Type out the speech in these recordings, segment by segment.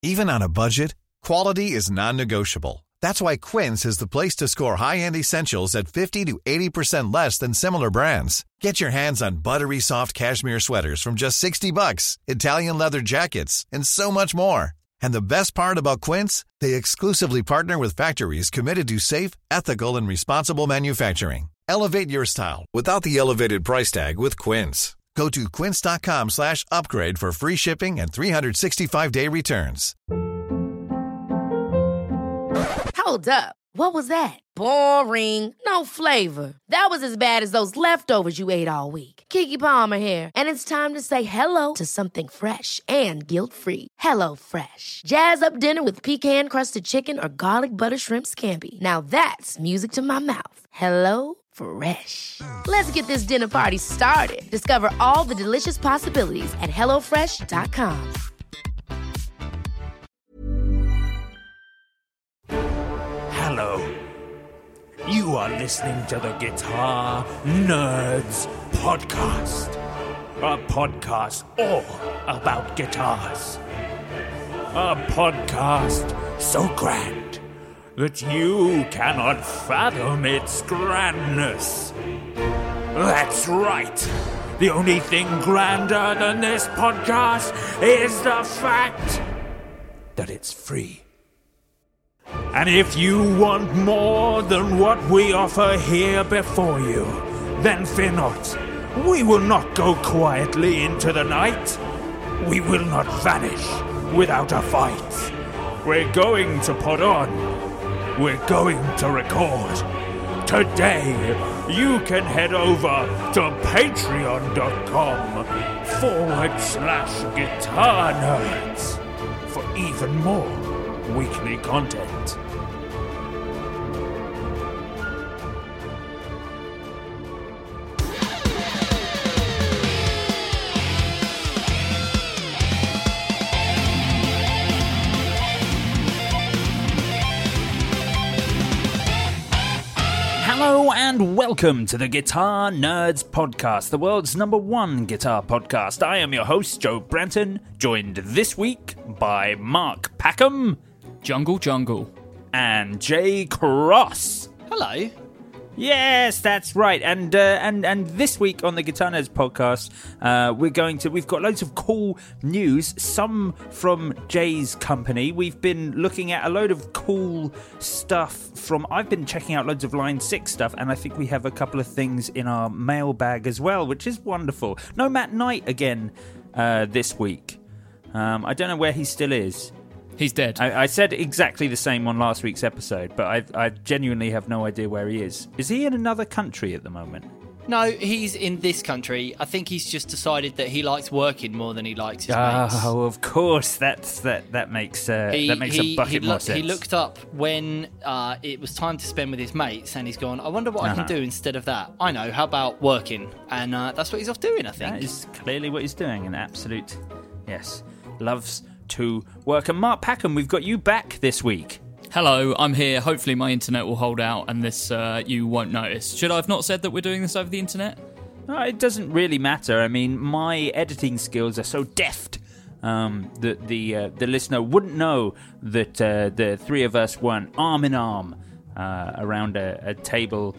Even on a budget, quality is non-negotiable. That's why Quince is the place to score high-end essentials at 50 to 80% less than similar brands. Get your hands on buttery soft cashmere sweaters from just $60, Italian leather jackets, and so much more. And the best part about Quince, they exclusively partner with factories committed to safe, ethical, and responsible manufacturing. Elevate your style without the elevated price tag with Quince. Go to quince.com/upgrade for free shipping and 365-day returns. Hold up. What was that? Boring. No flavor. That was as bad as those leftovers you ate all week. Keke Palmer here, and it's time to say hello to something fresh and guilt-free. Hello Fresh. Jazz up dinner with pecan-crusted chicken or garlic butter shrimp scampi. Now that's music to my mouth. Hello Fresh. Let's get this dinner party started. Discover all the delicious possibilities at hellofresh.com. Hello. You are listening to the Guitar Nerds Podcast. A podcast all about guitars. A podcast so grand that you cannot fathom its grandness. That's right. The only thing grander than this podcast is the fact that it's free. And if you want more than what we offer here before you, then fear not. We will not go quietly into the night. We will not vanish without a fight. We're going to put on. We're going to record. Today, you can head over to patreon.com/Guitar Nerds for even more weekly content. Hello and welcome to the Guitar Nerds Podcast, the world's #1 guitar podcast. I am your host, Joe Branton, joined this week by Mark Packham, Jungle, and Jay Cross. Hello. Yes, that's right. And this week on the Guitar Nerds Podcast, we've got loads of cool news, some from Jay's company. We've been looking at a load of cool stuff I've been checking out loads of Line 6 stuff, and I think we have a couple of things in our mailbag as well, which is wonderful. No Matt Knight again this week. I don't know where he still is. He's dead. I said exactly the same on last week's episode, but I genuinely have no idea where he is. Is he in another country at the moment? No, he's in this country. I think he's just decided that he likes working more than he likes his mates. Oh, of course. That makes a bucket more sense. He looked up when it was time to spend with his mates, and he's gone, I wonder what I can do instead of that. I know, how about working? And that's what he's off doing, I think. That is clearly what he's doing. An absolute, yes, loves to work. And Mark Packham, we've got you back this week. Hello, I'm here. Hopefully my internet will hold out and this you won't notice. Should I have not said that we're doing this over the internet? It doesn't really matter. I mean, my editing skills are so deft that the listener wouldn't know that the three of us weren't arm in arm around a table,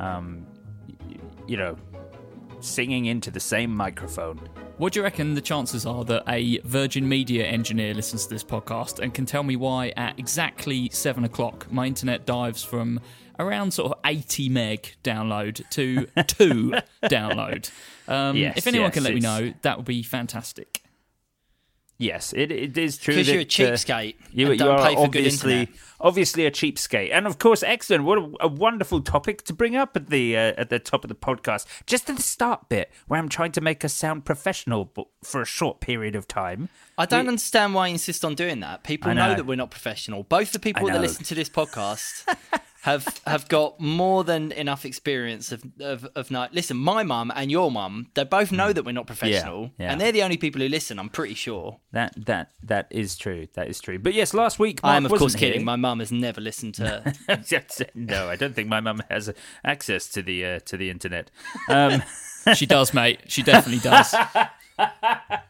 singing into the same microphone. What do you reckon the chances are that a Virgin Media engineer listens to this podcast and can tell me why at exactly 7 o'clock my internet dives from around sort of 80 meg download to 2 download? If anyone can let me know, that would be fantastic. Yes, it is true. Because you're a cheapskate. You are obviously a cheapskate. And of course, excellent. What a wonderful topic to bring up at the top of the podcast. Just at the start bit, where I'm trying to make us sound professional for a short period of time. I don't understand why you insist on doing that. People know that we're not professional. Both the people that listen to this podcast have got more than enough experience of night. Listen, my mum and your mum, they both know that we're not professional, and they're the only people who listen. I'm pretty sure that is true. That is true. But yes, last week I am of course kidding. My mum has never listened to. No, I don't think my mum has access to the internet. She does, mate. She definitely does.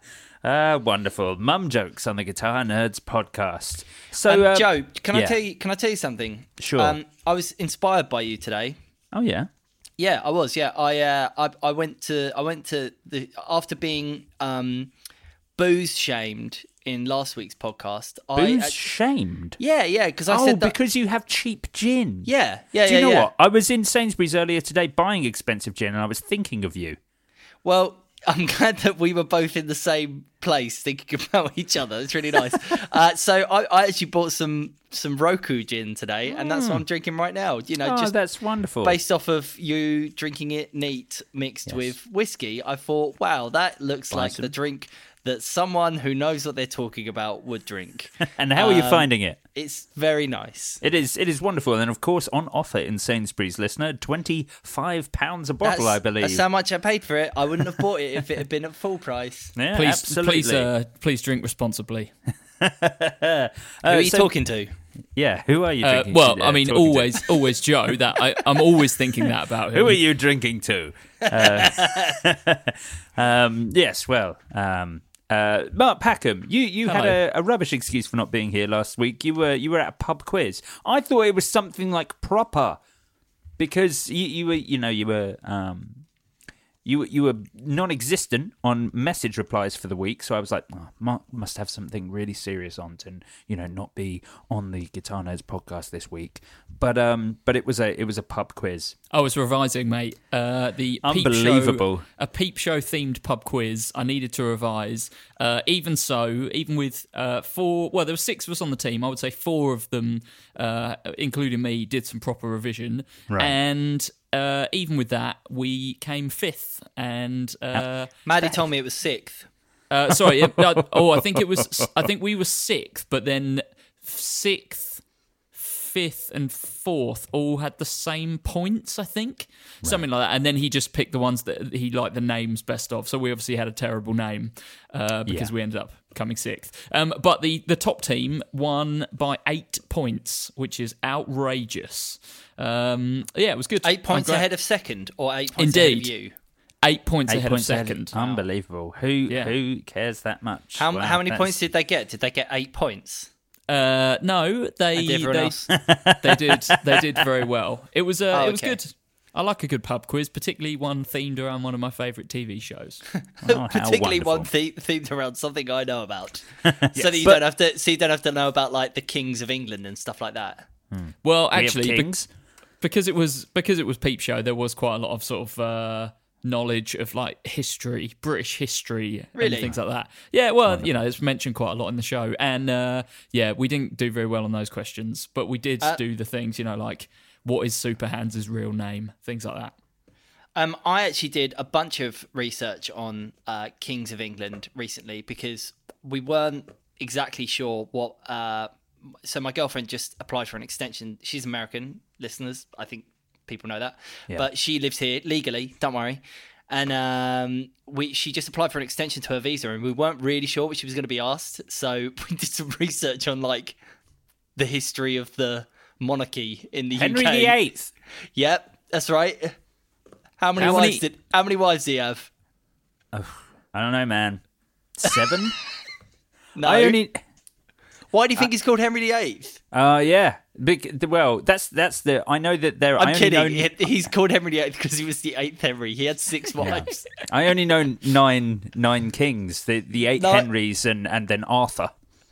Wonderful. Mum jokes on the Guitar Nerds podcast. So, Joe, can I tell you something? Sure. I was inspired by you today. Oh yeah. Yeah, I was. Yeah, I went to the after being booze shamed in last week's podcast. Booze shamed? Yeah, because I that... said because you have cheap gin. Yeah. Do you know what? I was in Sainsbury's earlier today buying expensive gin, and I was thinking of you. Well, I'm glad that we were both in the same place thinking about each other. It's really nice. So I actually bought some Roku gin today, and that's what I'm drinking right now. Just that's wonderful. Based off of you drinking it neat mixed with whiskey, I thought, wow, that looks like the drink that someone who knows what they're talking about would drink. And how are you finding it? It's very nice. It is wonderful. And of course, on offer in Sainsbury's, listener, £25 a bottle, I believe. That's how much I paid for it. I wouldn't have bought it if it had been at full price. Yeah, absolutely. Please drink responsibly. Who are you talking to? Yeah, who are you drinking to? I mean, always Joe. That I'm always thinking that about him. Who are you drinking to? Yes, well... Mark Packham, you had a rubbish excuse for not being here last week. You were at a pub quiz. I thought it was something like proper, because you were non-existent on message replies for the week. So I was like, Mark must have something really serious on to not be on the Guitar Nerds podcast this week. But it was a pub quiz. I was revising, mate. The Unbelievable. A peep show themed pub quiz. I needed to revise. Even with 4, well, there were 6 of us on the team. I would say 4 of them, including me, did some proper revision. Right. And even with that, we came 5th. And Maddie told me it was 6th. Sorry. I think we were 6th, but then 6th, 5th, and 4th all had the same points, I think. Right. Something like that. And then he just picked the ones that he liked the names best of. So we obviously had a terrible name because we ended up coming 6th. But the top team won by 8 points, which is outrageous. It was good. 8 points ahead of second, or 8 points ahead of you? 8 points ahead of second. Wow. Unbelievable. Who cares that much? How many points did they get? Did they get 8 points? No, they did very well. It was good. I like a good pub quiz, particularly one themed around one of my favourite TV shows. Particularly one themed around something I know about. Yes. So that you don't have to know about like the kings of England and stuff like that. Well, actually, because it was Peep Show, there was quite a lot of sort of knowledge of like history, British history, and things like that. Yeah, well, it's mentioned quite a lot in the show, and we didn't do very well on those questions, but we did do the things, like what is Super Hans' real name, things like that. I actually did a bunch of research on Kings of England recently because we weren't exactly sure what. So my girlfriend just applied for an extension. She's American, listeners. I think people know that. Yeah. But she lives here legally, don't worry. And she just applied for an extension to her visa, and we weren't really sure what she was going to be asked. So we did some research on like the history of the monarchy in the Henry UK. VIII. Yep, that's right. How many wives did he have? Oh, I don't know, man. 7? No. Why do you think he's called Henry VIII? Yeah. Well, that's the. I know that there. I'm kidding. He's called Henry VIII because he was the 8th Henry. He had 6 wives. I only know nine kings. The 8 Henrys and then Arthur.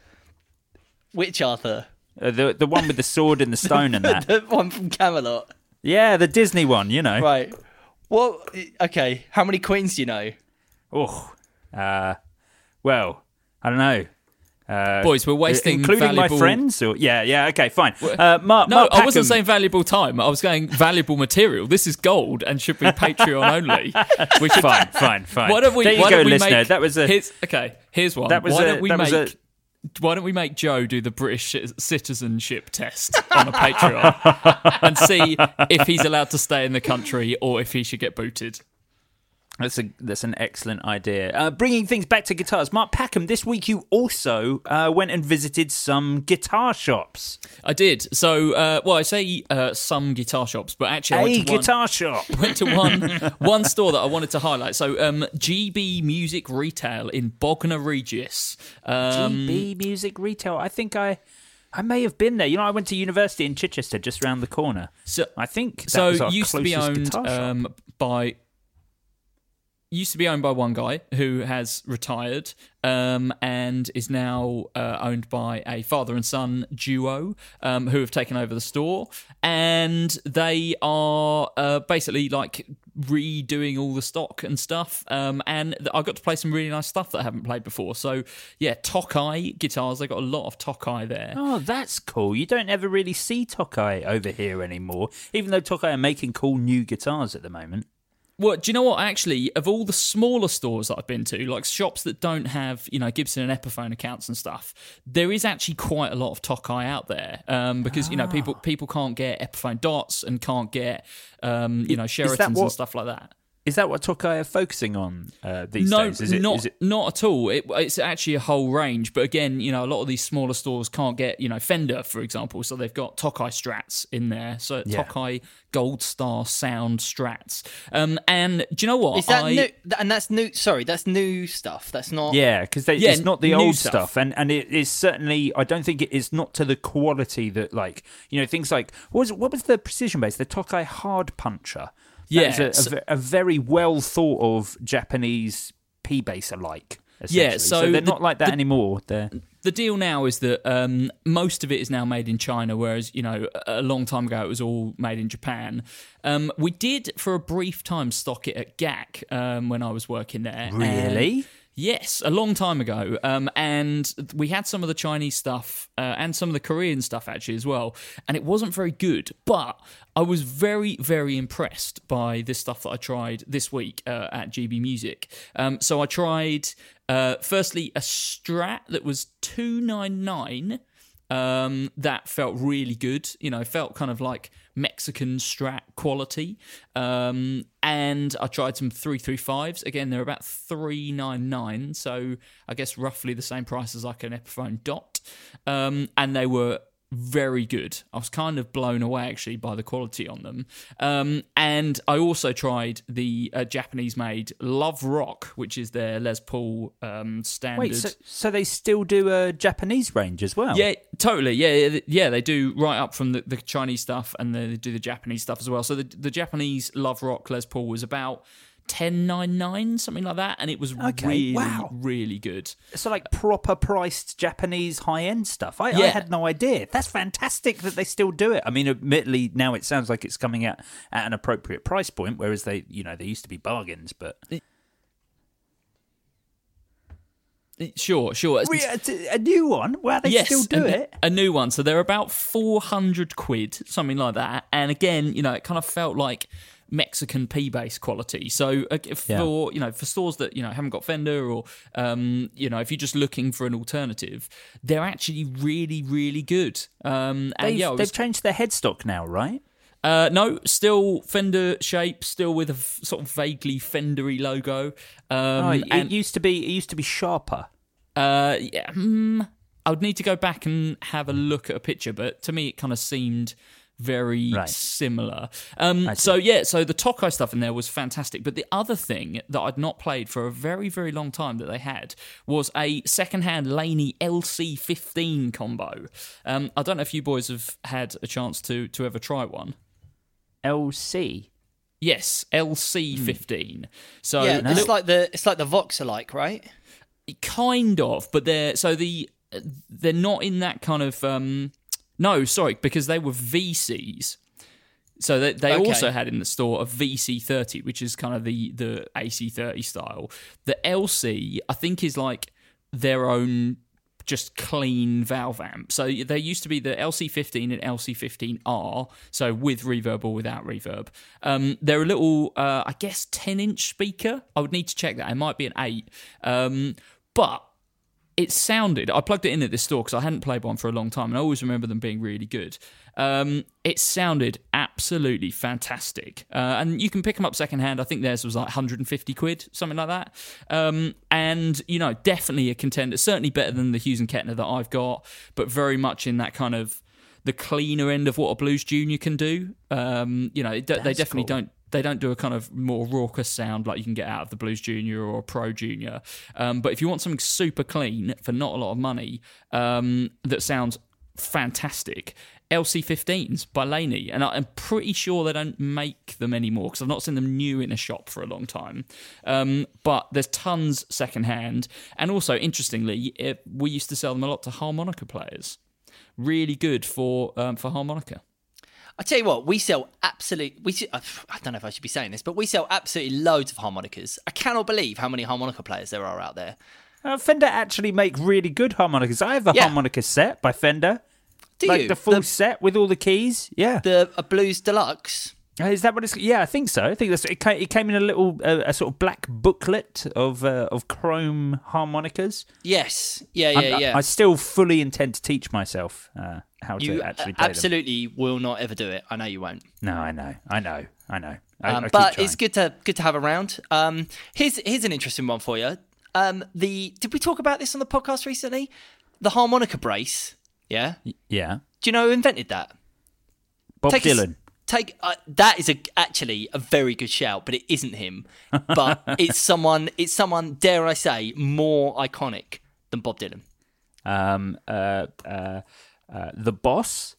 Which Arthur? The one with the sword and the stone and that. The one from Camelot. Yeah, the Disney one. Right. Well, okay. How many queens do you know? Oh, well, I don't know. Boys, we're wasting including valuable... my friends. Or okay, fine. Mark I wasn't saying valuable time. I was saying valuable material. This is gold and should be Patreon only. Which fine. Why don't we? There you go, listener. That was a. Here's one. Why don't we make Joe do the British citizenship test on a Patreon and see if he's allowed to stay in the country or if he should get booted? That's an excellent idea. Bringing things back to guitars, Mark Packham, this week you also went and visited some guitar shops. I did. So, I say some guitar shops, but actually I went to one store that I wanted to highlight. So, GB Music Retail in Bognor Regis. GB Music Retail. I think I may have been there. You know, I went to university in Chichester, just round the corner. So I think that was our used to be closest owned guitar shop. Used to be owned by one guy who has retired and is now owned by a father and son duo who have taken over the store. And they are basically like redoing all the stock and stuff. And I got to play some really nice stuff that I haven't played before. So, yeah, Tokai guitars. They got a lot of Tokai there. Oh, that's cool. You don't ever really see Tokai over here anymore, even though Tokai are making cool new guitars at the moment. Well, do you know what? Actually, of all the smaller stores that I've been to, like shops that don't have, Gibson and Epiphone accounts and stuff, there is actually quite a lot of Tokai out there because people can't get Epiphone Dots and can't get Sheratons and stuff like that. Is that what Tokai are focusing on these days? No, not at all. It's actually a whole range. But again, a lot of these smaller stores can't get, Fender, for example. So they've got Tokai Strats in there. So Tokai Gold Star Sound Strats. And do you know what? Is that new? And that's new. Sorry, that's new stuff. That's not. Yeah, because it's not the old stuff. And it is certainly. I don't think it is not to the quality that things like what was the precision bass? The Tokai Hard Puncher. It's a very well thought of Japanese P bass alike. Yeah, so they're not like that anymore. The deal now is that most of it is now made in China, whereas a long time ago it was all made in Japan. We did for a brief time stock it at GAC when I was working there. Really? Yes, a long time ago. And we had some of the Chinese stuff and some of the Korean stuff actually as well. And it wasn't very good, but I was very, very impressed by this stuff that I tried this week at GB Music. So I tried, firstly, a Strat that was $299. That felt really good, felt kind of like Mexican Strat quality. And I tried some 335s. Again, they're about $399, so I guess roughly the same price as like an Epiphone Dot. And they were very good. I was kind of blown away actually by the quality on them. And I also tried the Japanese-made Love Rock, which is their Les Paul standard. Wait, so they still do a Japanese range as well? Yeah, totally. Yeah, they do right up from the Chinese stuff, and they do the Japanese stuff as well. So the Japanese Love Rock Les Paul was about $10.99, something like that, and it was really good. So like proper priced Japanese high-end stuff. I had no idea. That's fantastic that they still do it. I mean, admittedly, now it sounds like it's coming out at an appropriate price point, whereas they used to be bargains, but... Sure. A new one? Wow, they still do it? A new one. So they're about 400 quid, something like that. And again, it kind of felt like Mexican P-bass quality. So for stores that haven't got Fender, or if you're just looking for an alternative, they're actually really, really good. They've changed their headstock now, right? No, still Fender shape, still with a sort of vaguely Fendery logo. It used to be sharper. I would need to go back and have a look at a picture, but to me it kind of seemed very similar. So the Tokai stuff in there was fantastic. But the other thing that I'd not played for a very, very long time that they had was a secondhand Laney LC15 combo. I don't know if you boys have had a chance to ever try one. LC? Yes, LC15. So it's like the Vox-alike, right? Kind of, but they're not in that kind of. No, sorry, because they were VCs. So they also had in the store a VC30, which is kind of the AC30 style. The LC, I think, is like their own just clean valve amp. So there used to be the LC15 and LC15R, so with reverb or without reverb. They're a little, I guess, 10-inch speaker. I would need to check that. It might be an 8. But it sounded. I plugged it in at this store because I hadn't played one for a long time, and I always remember them being really good. It sounded absolutely fantastic, and you can pick them up secondhand. I think theirs was like 150 quid, something like that. And definitely a contender. Certainly better than the Hughes and Kettner that I've got, but very much in that kind of the cleaner end of what a Blues Junior can do. They definitely don't. They don't do a kind of more raucous sound like you can get out of the Blues Junior or Pro Junior. But if you want something super clean for not a lot of money, that sounds fantastic, LC15s by Laney. And I'm pretty sure they don't make them anymore because I've not seen them new in a shop for a long time. But there's tons secondhand. And also, interestingly, we used to sell them a lot to harmonica players. Really good for harmonica. I tell you what, we sell I don't know if I should be saying this, but we sell absolutely loads of harmonicas. I cannot believe how many harmonica players there are out there. Fender actually make really good harmonicas. I have a harmonica set by Fender. Do like you? The full set with all the keys? Yeah. A Blues Deluxe? Is that what it's? Yeah, I think so. I think it came in a little a sort of black booklet of chrome harmonicas. Yes. Yeah. I still fully intend to teach myself how to actually play absolutely them. Will not ever do it. I know you won't. No, I know. But it's good to have around. Here's an interesting one for you. Did we talk about this on the podcast recently? The harmonica brace. Yeah. Yeah. Do you know who invented that? Bob Dylan. That is actually a very good shout, but it isn't him. But it's someone. Dare I say, more iconic than Bob Dylan. The Boss.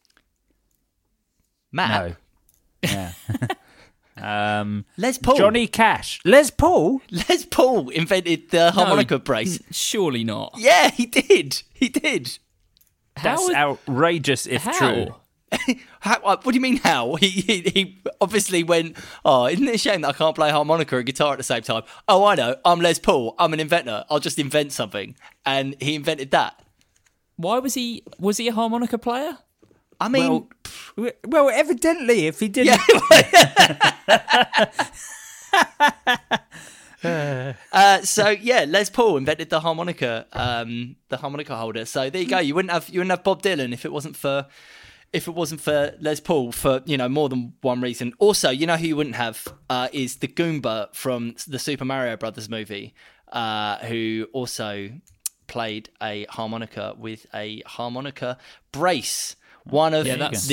Matt. No. Yeah. Les Paul. Johnny Cash. Les Paul. Les Paul invented the harmonica brace. Surely not. Yeah, he did. That's outrageous if true. What do you mean how? He obviously went, isn't it a shame that I can't play harmonica and guitar at the same time? Oh, I know. I'm Les Paul. I'm an inventor. I'll just invent something. And he invented that. Why was he a harmonica player? I mean... Well, evidently, if he didn't... Les Paul invented the harmonica holder. So there you go. You wouldn't have Bob Dylan if it wasn't for Les Paul for more than one reason. Also, you know who you wouldn't have is the Goomba from the Super Mario Brothers movie, who also played a harmonica with a harmonica brace. One of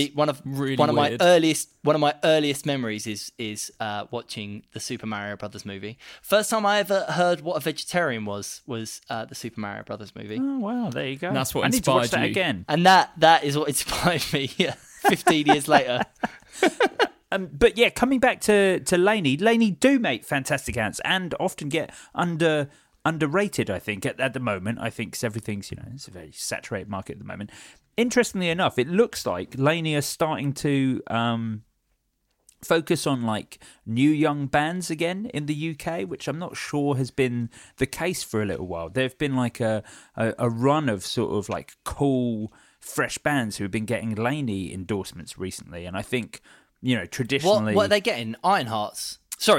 my earliest memories is watching the Super Mario Brothers movie. First time I ever heard what a vegetarian was the Super Mario Brothers movie. Oh wow, there you go. And that's what inspired inspired you. That again. And that is what inspired me. 15 years later. But yeah, coming back to Laney do make fantastic amps and often get underrated. I think at the moment, I think 'cause everything's it's a very saturated market at the moment. Interestingly enough, it looks like Laney are starting to focus on like new young bands again in the UK, which I'm not sure has been the case for a little while. There've been like a run of sort of like cool, fresh bands who have been getting Laney endorsements recently, and I think traditionally, what are they getting? Ironhearts. Sorry,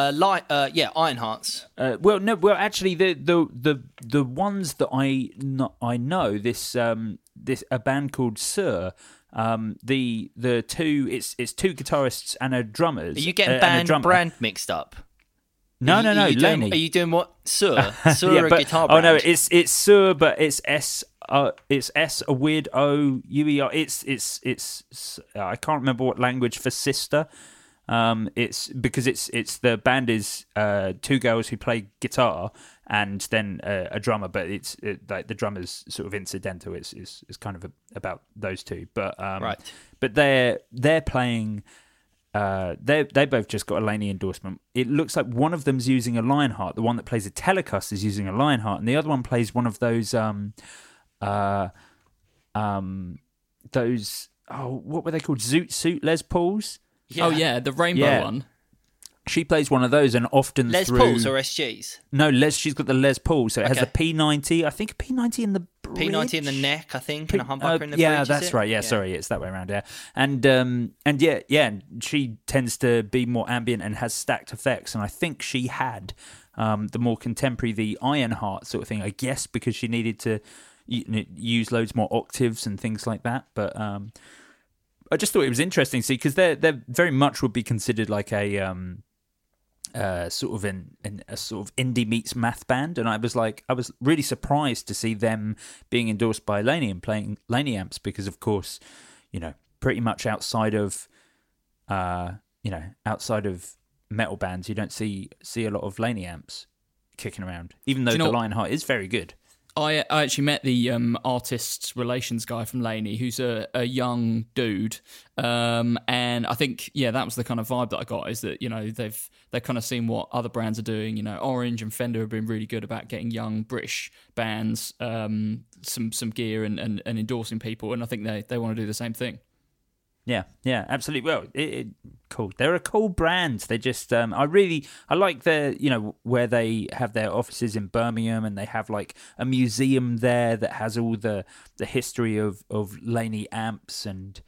Ironhearts. Actually, the ones that I know this a band called Sir. The two it's two guitarists and a drummer. Are you getting brand mixed up? No, Laney. Are you doing what? Sir, a guitar brand. Oh no, it's Sir, but it's S. It's S a weird O U E R. It's I can't remember what language for sister. It's because it's the band is two girls who play guitar and then a drummer, but it's like the drummer's sort of incidental. It's kind of about those two, but right. But they're playing. They both just got a Laney endorsement. It looks like one of them's using a Lionheart. The one that plays a Telecast is using a Lionheart, and the other one plays one of those what were they called? Zoot Suit Les Pauls. Yeah. Oh yeah, the rainbow one. She plays one of those, and often Les Pauls or SGs. No, she's got the Les Paul, so it has a P90. I think a P90 in the P90 in the neck, I think, and a humbucker in the yeah, bridge. that's right. Yeah, sorry, it's that way around. Yeah, and she tends to be more ambient and has stacked effects, and I think she had the more contemporary, the Ironheart sort of thing. I guess because she needed to use loads more octaves and things like that. But I just thought it was interesting to see because they very much would be considered like a sort of a sort of indie meets math band, and I was really surprised to see them being endorsed by Laney and playing Laney amps because, of course, pretty much outside of metal bands, you don't see a lot of Laney amps kicking around, even though the Lionheart is very good. I actually met the artists relations guy from Laney, who's a young dude, and I think that was the kind of vibe that I got, is that they've kind of seen what other brands are doing. Orange and Fender have been really good about getting young British bands some gear and endorsing people, and I think they want to do the same thing. Yeah, absolutely. Well, cool. They're a cool brand. They just, I like where they have their offices in Birmingham, and they have like a museum there that has all the history of Laney amps, and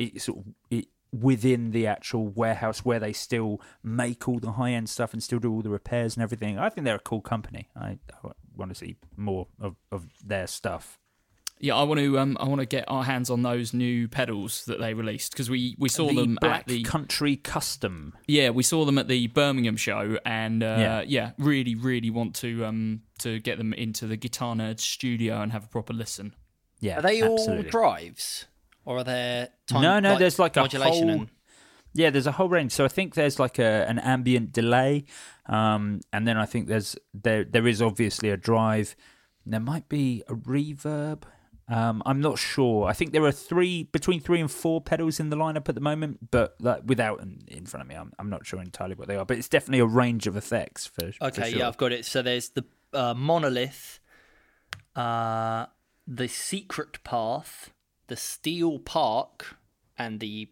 within the actual warehouse where they still make all the high end stuff and still do all the repairs and everything. I think they're a cool company. I want to see more of their stuff. Yeah, I want to get our hands on those new pedals that they released, because we saw them at the Black Country Custom. Yeah, we saw them at the Birmingham show, and really, really want to get them into the Guitar Nerd studio and have a proper listen. Yeah, are they absolutely. all drives, or are there no? There's like modulation a whole. Yeah, there's a whole range. So I think there's like an ambient delay, and then I think there is obviously a drive. There might be a reverb. I'm not sure. I think there are between 3 and 4 pedals in the lineup at the moment, but without in front of me, I'm not sure entirely what they are. But it's definitely a range of effects for Okay, sure. yeah, I've got it. So there's the Monolith, the Secret Path, the Steel Park, and the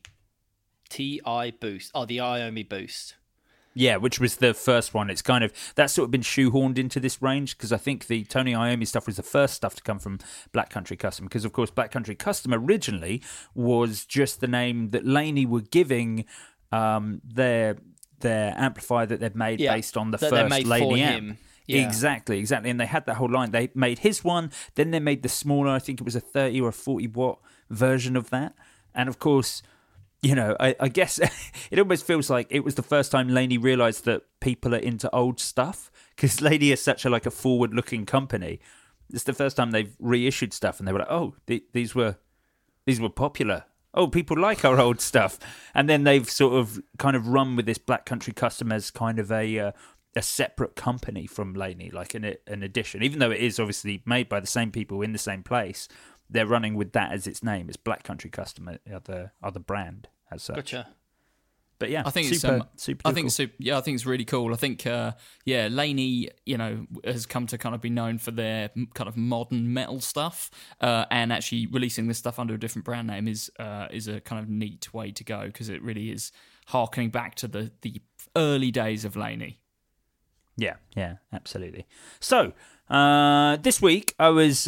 TI Boost. Oh, the Iommi Boost. Yeah, which was the first one. It's kind of that's sort of been shoehorned into this range, because I think the Tony Iommi stuff was the first stuff to come from Black Country Custom, because of course Black Country Custom originally was just the name that Laney were giving their amplifier that they'd made based on the first Laney amp. Yeah. Exactly. And they had that whole line. They made his one, then they made the smaller, I think it was a 30 or a 40 watt version of that. And of course, I guess it almost feels like it was the first time Laney realised that people are into old stuff, because Laney is such a forward-looking company. It's the first time they've reissued stuff, and they were like, "Oh, these were popular. Oh, people like our old stuff." And then they've sort of kind of run with this Black Country Custom as kind of a separate company from Laney, like an addition, even though it is obviously made by the same people in the same place. They're running with that as its name. It's Black Country Custom, other brand as such. Gotcha. But yeah, I think super I cool. think it's really cool. I think Laney, has come to kind of be known for their kind of modern metal stuff, and actually releasing this stuff under a different brand name is a kind of neat way to go, because it really is harkening back to the early days of Laney. Yeah, absolutely. So this week I was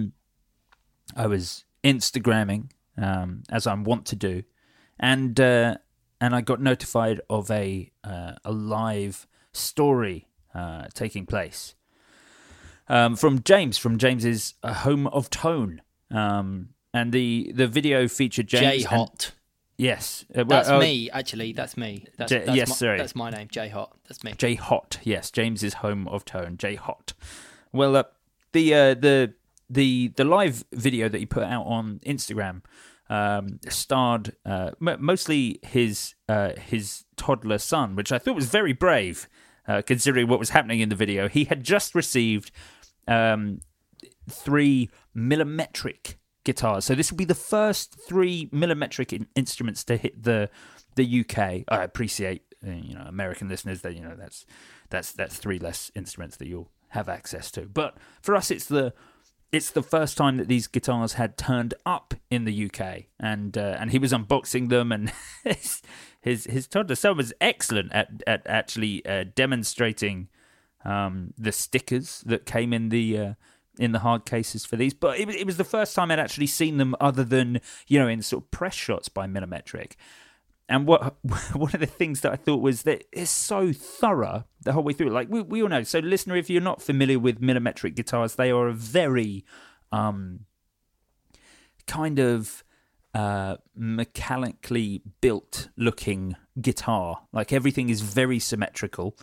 Instagramming, as I'm wont to do, and I got notified of a live story taking place from James's Home of Tone, and the video featured James. J-Hot. Yes, that's me. Actually, that's me. Sorry, that's my name. J-Hot. That's me. J-Hot. Yes, James's Home of Tone. J-Hot. Well, the live video that he put out on Instagram starred mostly his toddler son, which I thought was very brave, considering what was happening in the video. He had just received 3 millimetric guitars, so this will be the first 3 millimetric instruments to hit the UK. I appreciate American listeners that that's 3 less instruments that you'll have access to, but for us it's the first time that these guitars had turned up in the UK, and he was unboxing them, and his toddler son was excellent at actually demonstrating the stickers that came in the in the hard cases for these, but it was the first time I'd actually seen them other than, in sort of press shots by Millimetric. And one of the things that I thought was that it's so thorough the whole way through. Like we all know. So, listener, if you're not familiar with Millimetric guitars, they are a very kind of mechanically built looking guitar. Like everything is very symmetrical,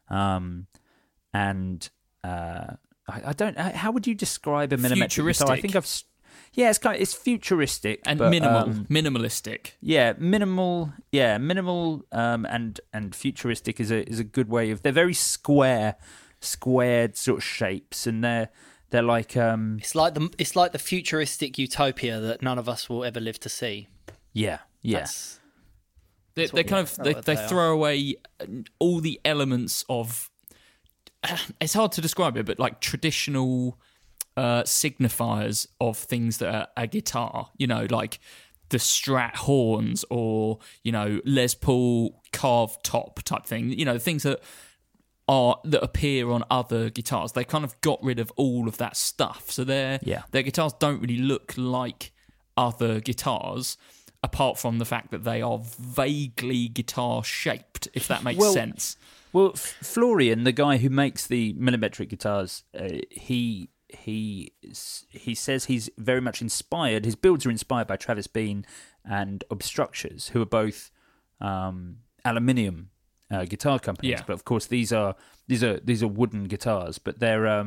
and I don't. How would you describe a Millimetric guitar? I think it's futuristic and but, minimalistic. Yeah, minimal. Yeah, minimal. And futuristic is a good way of. They're very squared sort of shapes, and they're like. It's like the futuristic utopia that none of us will ever live to see. Yeah. They throw away all the elements of. It's hard to describe it, but like traditional signifiers of things that are a guitar, like the Strat horns or, Les Paul carved top type thing, things that appear on other guitars. They kind of got rid of all of that stuff. So their guitars don't really look like other guitars, apart from the fact that they are vaguely guitar shaped, if that makes sense. Well, Florian, the guy who makes the Millimetric guitars, he says he's very much inspired. His builds are inspired by Travis Bean and Obstructures, who are both aluminium guitar companies. Yeah. But of course, these are wooden guitars. But they're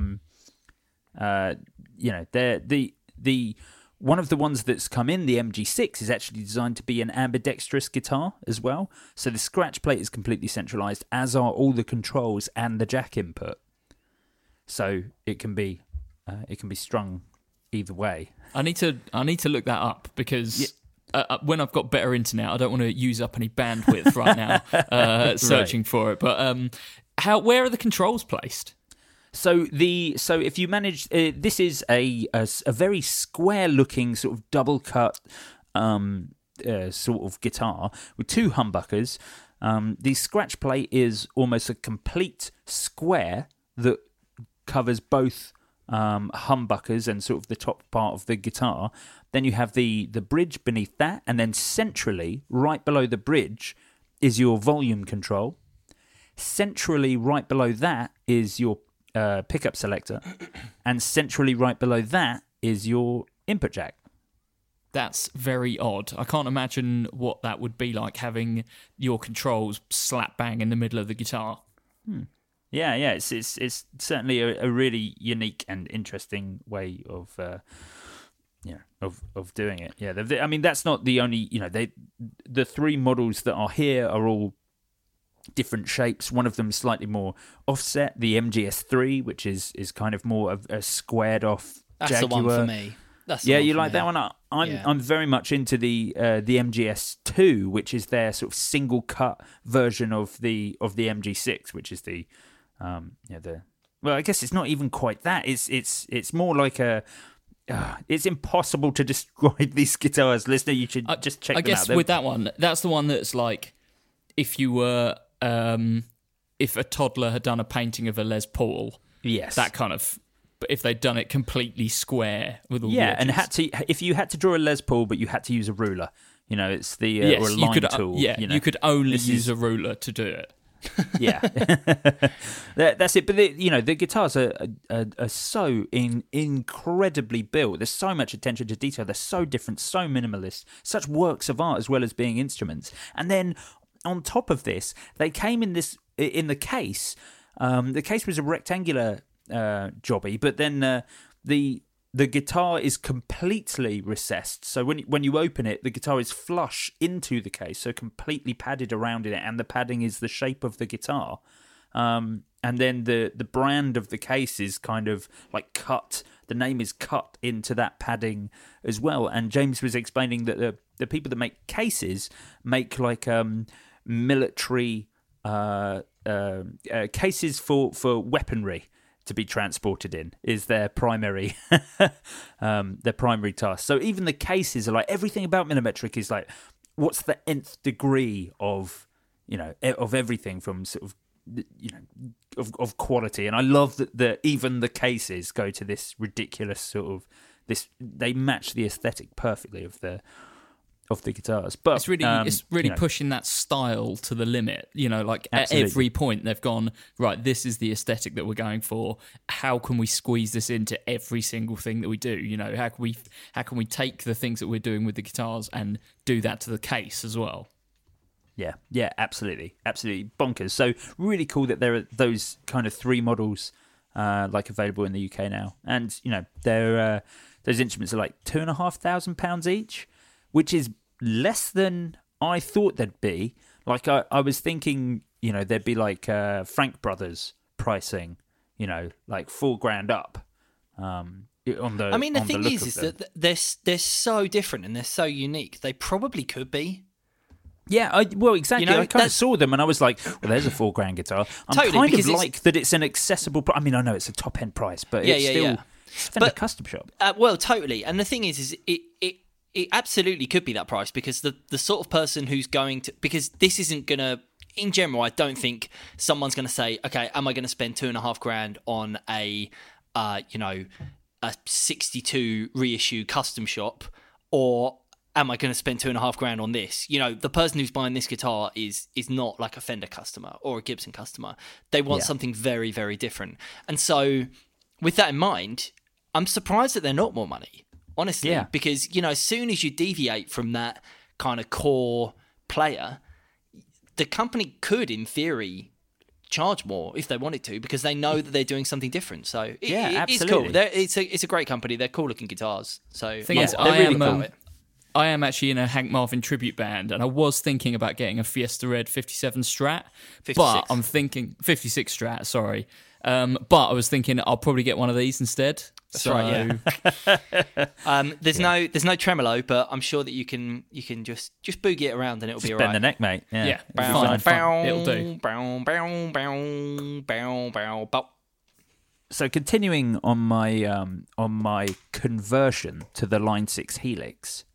they're the one of the ones that's come in, the MG6, is actually designed to be an ambidextrous guitar as well. So the scratch plate is completely centralized, as are all the controls and the jack input. So it can be strung either way. I need to look that up because when I've got better internet, I don't want to use up any bandwidth right now searching for it. But where are the controls placed? So if you manage, this is a very square looking sort of double cut sort of guitar with two humbuckers. The scratch plate is almost a complete square that covers both humbuckers and sort of the top part of the guitar. Then you have the bridge beneath that, and then centrally, right below the bridge, is your volume control. Centrally, right below that is your pickup selector, and centrally right below that is your input jack. That's very odd. I can't imagine what that would be like, having your controls slap bang in the middle of the guitar. Yeah, it's certainly a really unique and interesting way of doing it. Yeah, I mean that's not the only. The three models that are here are all different shapes. One of them slightly more offset, the MGS3, which is kind of more of a squared off Jaguar. That's the one for me. You like that one? I'm very much into the MGS2, which is their sort of single cut version of the MG6, which is the well, I guess it's not even quite that. It's more like a. It's impossible to describe these guitars, listener. You should just check them out. I guess with that one, that's the one that's like if you were. If a toddler had done a painting of a Les Paul, yes, that kind of. But if they'd done it completely square with all the edges. And if you had to draw a Les Paul, but you had to use a ruler, it's the or a line tool. You could only use a ruler to do it. Yeah, that's it. But the guitars are so incredibly built. There's so much attention to detail. They're so different, so minimalist, such works of art as well as being instruments. And then on top of this, they came in the case. The case was a rectangular jobby, but then the guitar is completely recessed. So when you open it, the guitar is flush into the case, so completely padded around it, and the padding is the shape of the guitar. And then the brand of the case is kind of like cut. The name is cut into that padding as well. And James was explaining that the people that make cases make like military cases for weaponry to be transported in is their primary task. So even the cases are like, everything about Millimetric is like, what's the nth degree of of everything from sort of of quality. And I love that even the cases go to this ridiculous sort of this. They match the aesthetic perfectly of the guitars. But it's really pushing that style to the limit. Like Absolutely. at every point they've gone, right, this is the aesthetic that we're going for. How can we squeeze this into every single thing that we do? How can we take the things that we're doing with the guitars and do that to the case as well? Yeah, absolutely bonkers. So really cool that there are those kind of 3 models available in the UK now, and they're those instruments are like £2,500 each, which is less than I thought they'd be. Like I was thinking, there'd be like Frank Brothers pricing, like $4,000 up. The thing is that they're so different and they're so unique. They probably could be. Yeah, exactly. I kind of saw them and I was like, well, there's a $4,000 guitar. I'm totally, kind of like that it's an accessible I mean, I know it's a top end price, but it's still it's Fender custom shop. Totally. And the thing is it absolutely could be that price, because the sort of person who's going to, because this isn't going to, in general, I don't think someone's going to say, okay, am I going to spend $2,500 on a 62 reissue custom shop, or am I going to spend $2,500 on this? The person who's buying this guitar is not like a Fender customer or a Gibson customer. They want something very, very different. And so with that in mind, I'm surprised that they're not more money, honestly, because, as soon as you deviate from that kind of core player, the company could, in theory, charge more if they wanted to, because they know that they're doing something different. So it's cool. It's a great company. They're cool looking guitars. So thing is, I am actually in a Hank Marvin tribute band, and I was thinking about getting a Fiesta Red 57 Strat, 56. but I'm thinking 56 Strat. Sorry, but I was thinking I'll probably get one of these instead. That's right. Yeah. There's no tremolo, but I'm sure that you can just boogie it around and it'll be alright. Bend the neck, mate. Yeah. Fine. It'll do. So continuing on my conversion to the Line 6 Helix,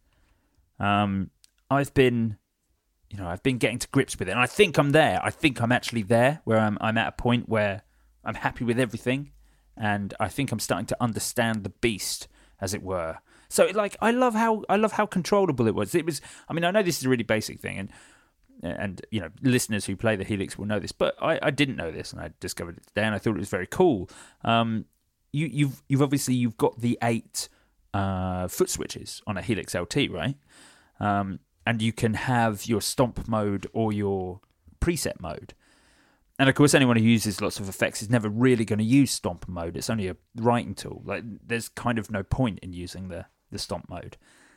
I've been getting to grips with it, and I think I'm there. I think I'm actually there, where I'm at a point where I'm happy with everything, and I think I'm starting to understand the beast, as it were. So, I love how controllable it was. It was. I mean, I know this is a really basic thing, and listeners who play the Helix will know this, but I didn't know this, and I discovered it today, and I thought it was very cool. You've obviously got the 8 foot switches on a Helix LT, right? And you can have your stomp mode or your preset mode. And of course, anyone who uses lots of effects is never really going to use stomp mode. It's only a writing tool. There's kind of no point in using the stomp mode.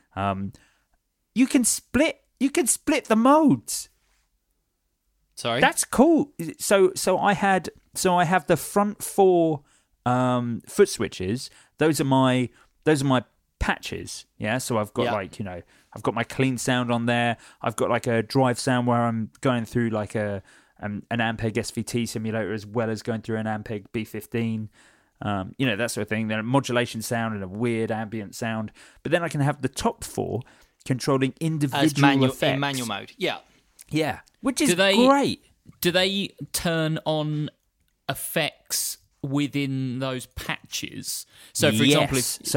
You can split the modes. Sorry, that's cool. So I have the front 4 foot switches. Those are my patches. Yeah, so I've got I've got my clean sound on there. I've got like a drive sound where I'm going through like an Ampeg SVT simulator, as well as going through an Ampeg B15. That sort of thing. Then a modulation sound and a weird ambient sound. But then I can have the top 4 controlling individual effects in manual mode. Yeah, which is great. Do they turn on effects within those patches? So, for example,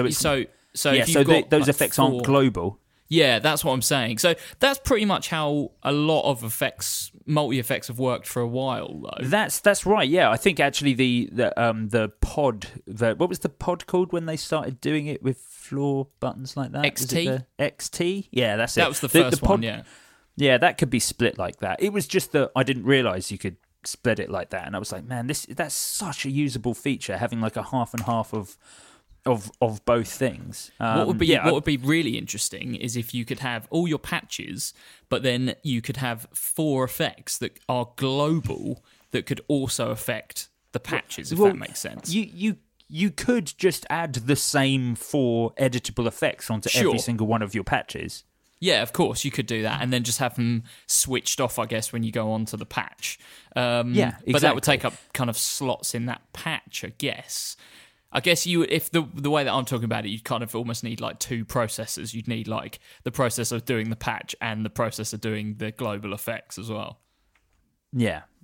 if those effects aren't global. Yeah, that's what I'm saying. So that's pretty much how a lot of multi-effects have worked for a while, though. That's right. Yeah, I think actually the pod. What was the pod called when they started doing it with floor buttons like that? XT. XT. Yeah, that's it. That was the first pod, one. Yeah. Yeah, that could be split like that. It was just that I didn't realise you could split it like that, and I was like, man, that's such a usable feature, having like a half and half of both things. What would be really interesting is if you could have all your patches, but then you could have 4 effects that are global that could also affect the patches, if that makes sense. You could just add the same 4 editable effects onto every single one of your patches. Yeah, of course, you could do that, and then just have them switched off, I guess, when you go onto the patch. Exactly. But that would take up kind of slots in that patch, I guess. I guess if the way that I'm talking about it, you'd kind of almost need like 2 processors. You'd need like the processor doing the patch and the processor doing the global effects as well. Yeah,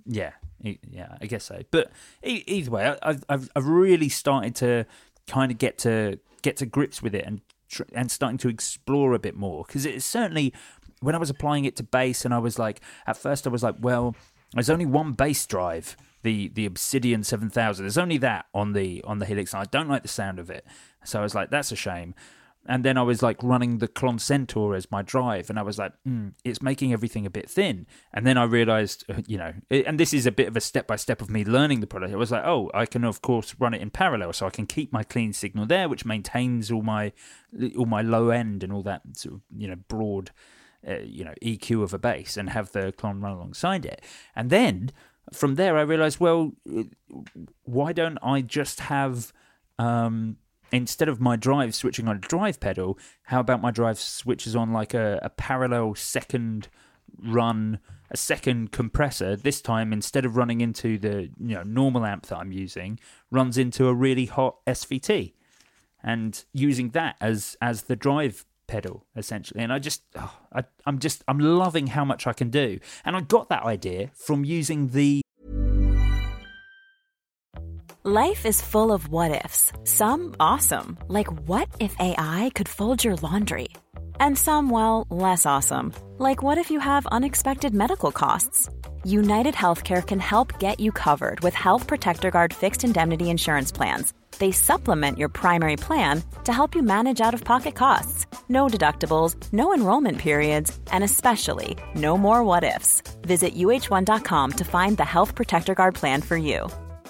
Yeah, I guess so. But either way, I've really started to kind of get to grips with it and starting to explore a bit more, because it's certainly, when I was applying it to bass, and I was like, at first I was like, well, there's only one bass drive, the Obsidian 7000. There's only that on the Helix, and I don't like the sound of it. So I was like, that's a shame. And then I was like running the Klon Centaur as my drive, and I was like, it's making everything a bit thin. And then I realized, and this is a bit of a step-by-step of me learning the product. I was like, oh, I can, of course, run it in parallel, so I can keep my clean signal there, which maintains all my low end and all that sort of, broad, EQ of a bass, and have the Klon run alongside it. And then from there, I realized, well, why don't I just have... instead of my drive switching on a drive pedal, how about my drive switches on like a parallel second run, a second compressor? This time, instead of running into the normal amp that I'm using, runs into a really hot SVT, and using that as the drive pedal essentially. And I'm loving how much I can do. And I got that idea from using the... Life is full of what-ifs. Some awesome, like what if AI could fold your laundry? And some, well, less awesome, like what if you have unexpected medical costs? United Healthcare can help get you covered with Health Protector Guard fixed indemnity insurance plans. They supplement your primary plan to help you manage out-of-pocket costs. No deductibles, no enrollment periods, and especially no more what-ifs. Visit uh1.com to find the Health Protector Guard plan for you.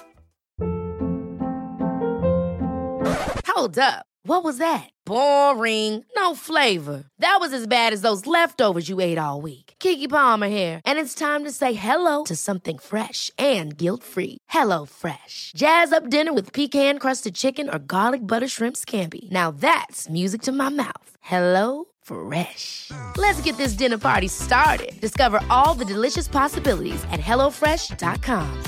Hold up. What was that? Boring. No flavor. That was as bad as those leftovers you ate all week. Keke Palmer here, and it's time to say hello to something fresh and guilt-free. Hello Fresh. Jazz up dinner with pecan-crusted chicken or garlic butter shrimp scampi. Now that's music to my mouth. Hello Fresh. Let's get this dinner party started. Discover all the delicious possibilities at hellofresh.com.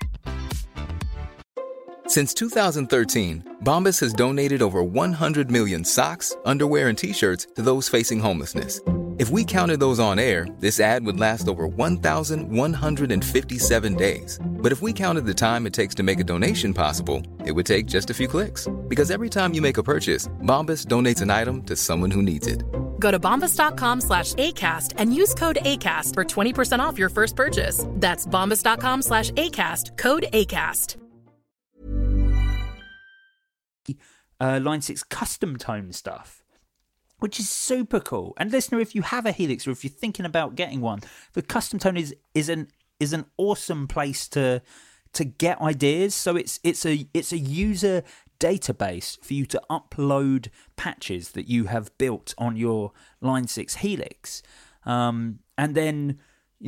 Since 2013, Bombas has donated over 100 million socks, underwear, and T-shirts to those facing homelessness. If we counted those on air, this ad would last over 1,157 days. But if we counted the time it takes to make a donation possible, it would take just a few clicks. Because every time you make a purchase, Bombas donates an item to someone who needs it. Go to bombas.com/ACAST and use code ACAST for 20% off your first purchase. That's bombas.com/ACAST, code ACAST. Line 6 custom tone stuff, which is super cool. And listener, if you have a Helix or if you're thinking about getting one, the custom tone is an awesome place to get ideas. So it's a user database for you to upload patches that you have built on your Line 6 Helix, and then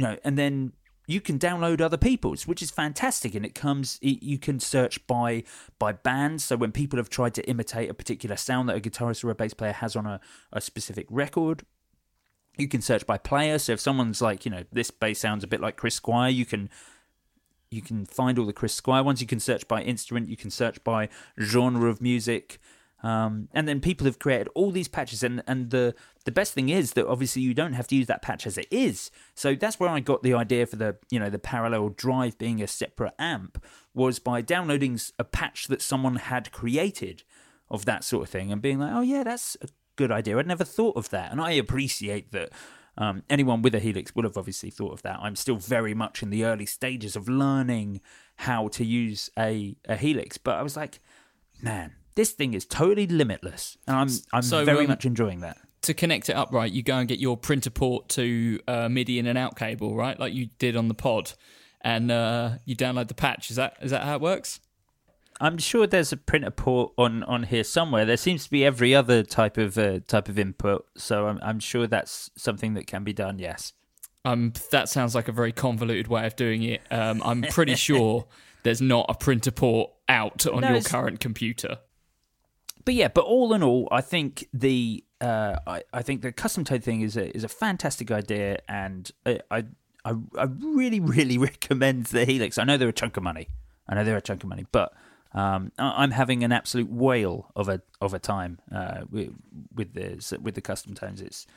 you can download other people's, which is fantastic. And you can search by bands. So when people have tried to imitate a particular sound that a guitarist or a bass player has on a specific record, you can search by player. So if someone's like, this bass sounds a bit like Chris Squire, you can find all the Chris Squire ones. You can search by instrument. You can search by genre of music. And then people have created all these patches, and the best thing is that obviously you don't have to use that patch as it is. So that's where I got the idea for the parallel drive being a separate amp, was by downloading a patch that someone had created of that sort of thing and being like, oh yeah, that's a good idea. I'd never thought of that. And I appreciate that anyone with a Helix would have obviously thought of that. I'm still very much in the early stages of learning how to use a Helix, but I was like, man, this thing is totally limitless, and I'm very much enjoying that. To connect it up right, you go and get your printer port to MIDI in and out cable, right, like you did on the pod, and you download the patch. Is that how it works? I'm sure there's a printer port on here somewhere. There seems to be every other type of input, so I'm sure that's something that can be done. Yes. That sounds like a very convoluted way of doing it. I'm pretty sure there's not a printer port out on your current computer. But all in all, I think the custom tone thing is a fantastic idea, and I really, really recommend the Helix. I know they're a chunk of money, but I'm having an absolute whale of a time with the custom tones.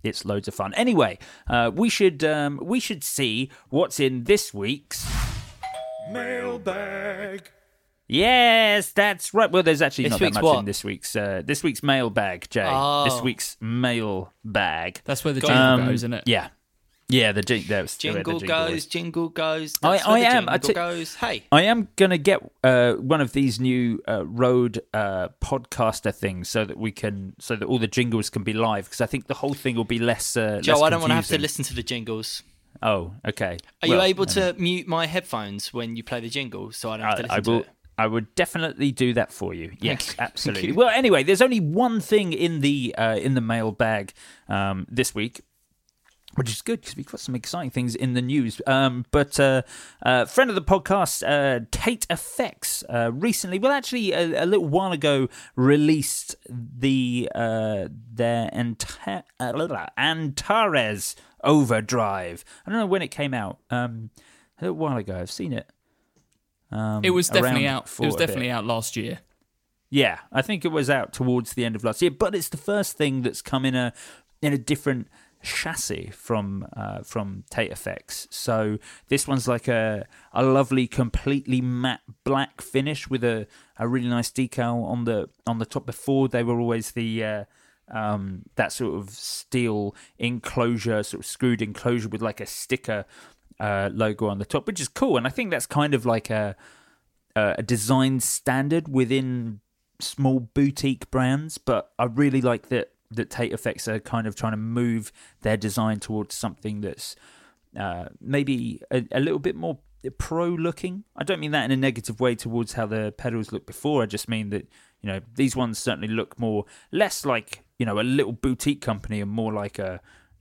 it's loads of fun. Anyway, we should see what's in this week's Mailbag. Yes, that's right. Well, there's actually not that week's much what? in this week's mailbag, Jay. Oh. This week's mailbag. That's where the jingle goes, isn't it? Yeah, the Jingle goes, jingle goes. I am. Goes. Hey, I am gonna get one of these new Rode podcaster things so that all the jingles can be live, because I think the whole thing will be less. Joe, I don't want to have to listen to the jingles. Oh, okay. Are you able to mute my headphones when you play the jingle so I don't have to listen to it? I would definitely do that for you. Yes, Thank absolutely. you. Well, anyway, there's only one thing in the mailbag this week, which is good because we've got some exciting things in the news. But friend of the podcast, Tate Effects, recently, well, actually, a little while ago, released their Antares Overdrive. I don't know when it came out. A little while ago, I've seen it. It was definitely out. It was definitely out last year. Yeah, I think it was out towards the end of last year. But it's the first thing that's come in a different chassis from Tate Effects. So this one's like a lovely, completely matte black finish with a really nice decal on the top. Before they were always the that sort of steel enclosure, sort of screwed enclosure with like a sticker logo on the top, which is cool. And I think that's kind of like a design standard within small boutique brands. But I really like that Tate Effects are kind of trying to move their design towards something that's maybe a little bit more pro looking. I don't mean that in a negative way towards how the pedals looked before. I just mean that, you know, these ones certainly look less like, you know, a little boutique company and more like a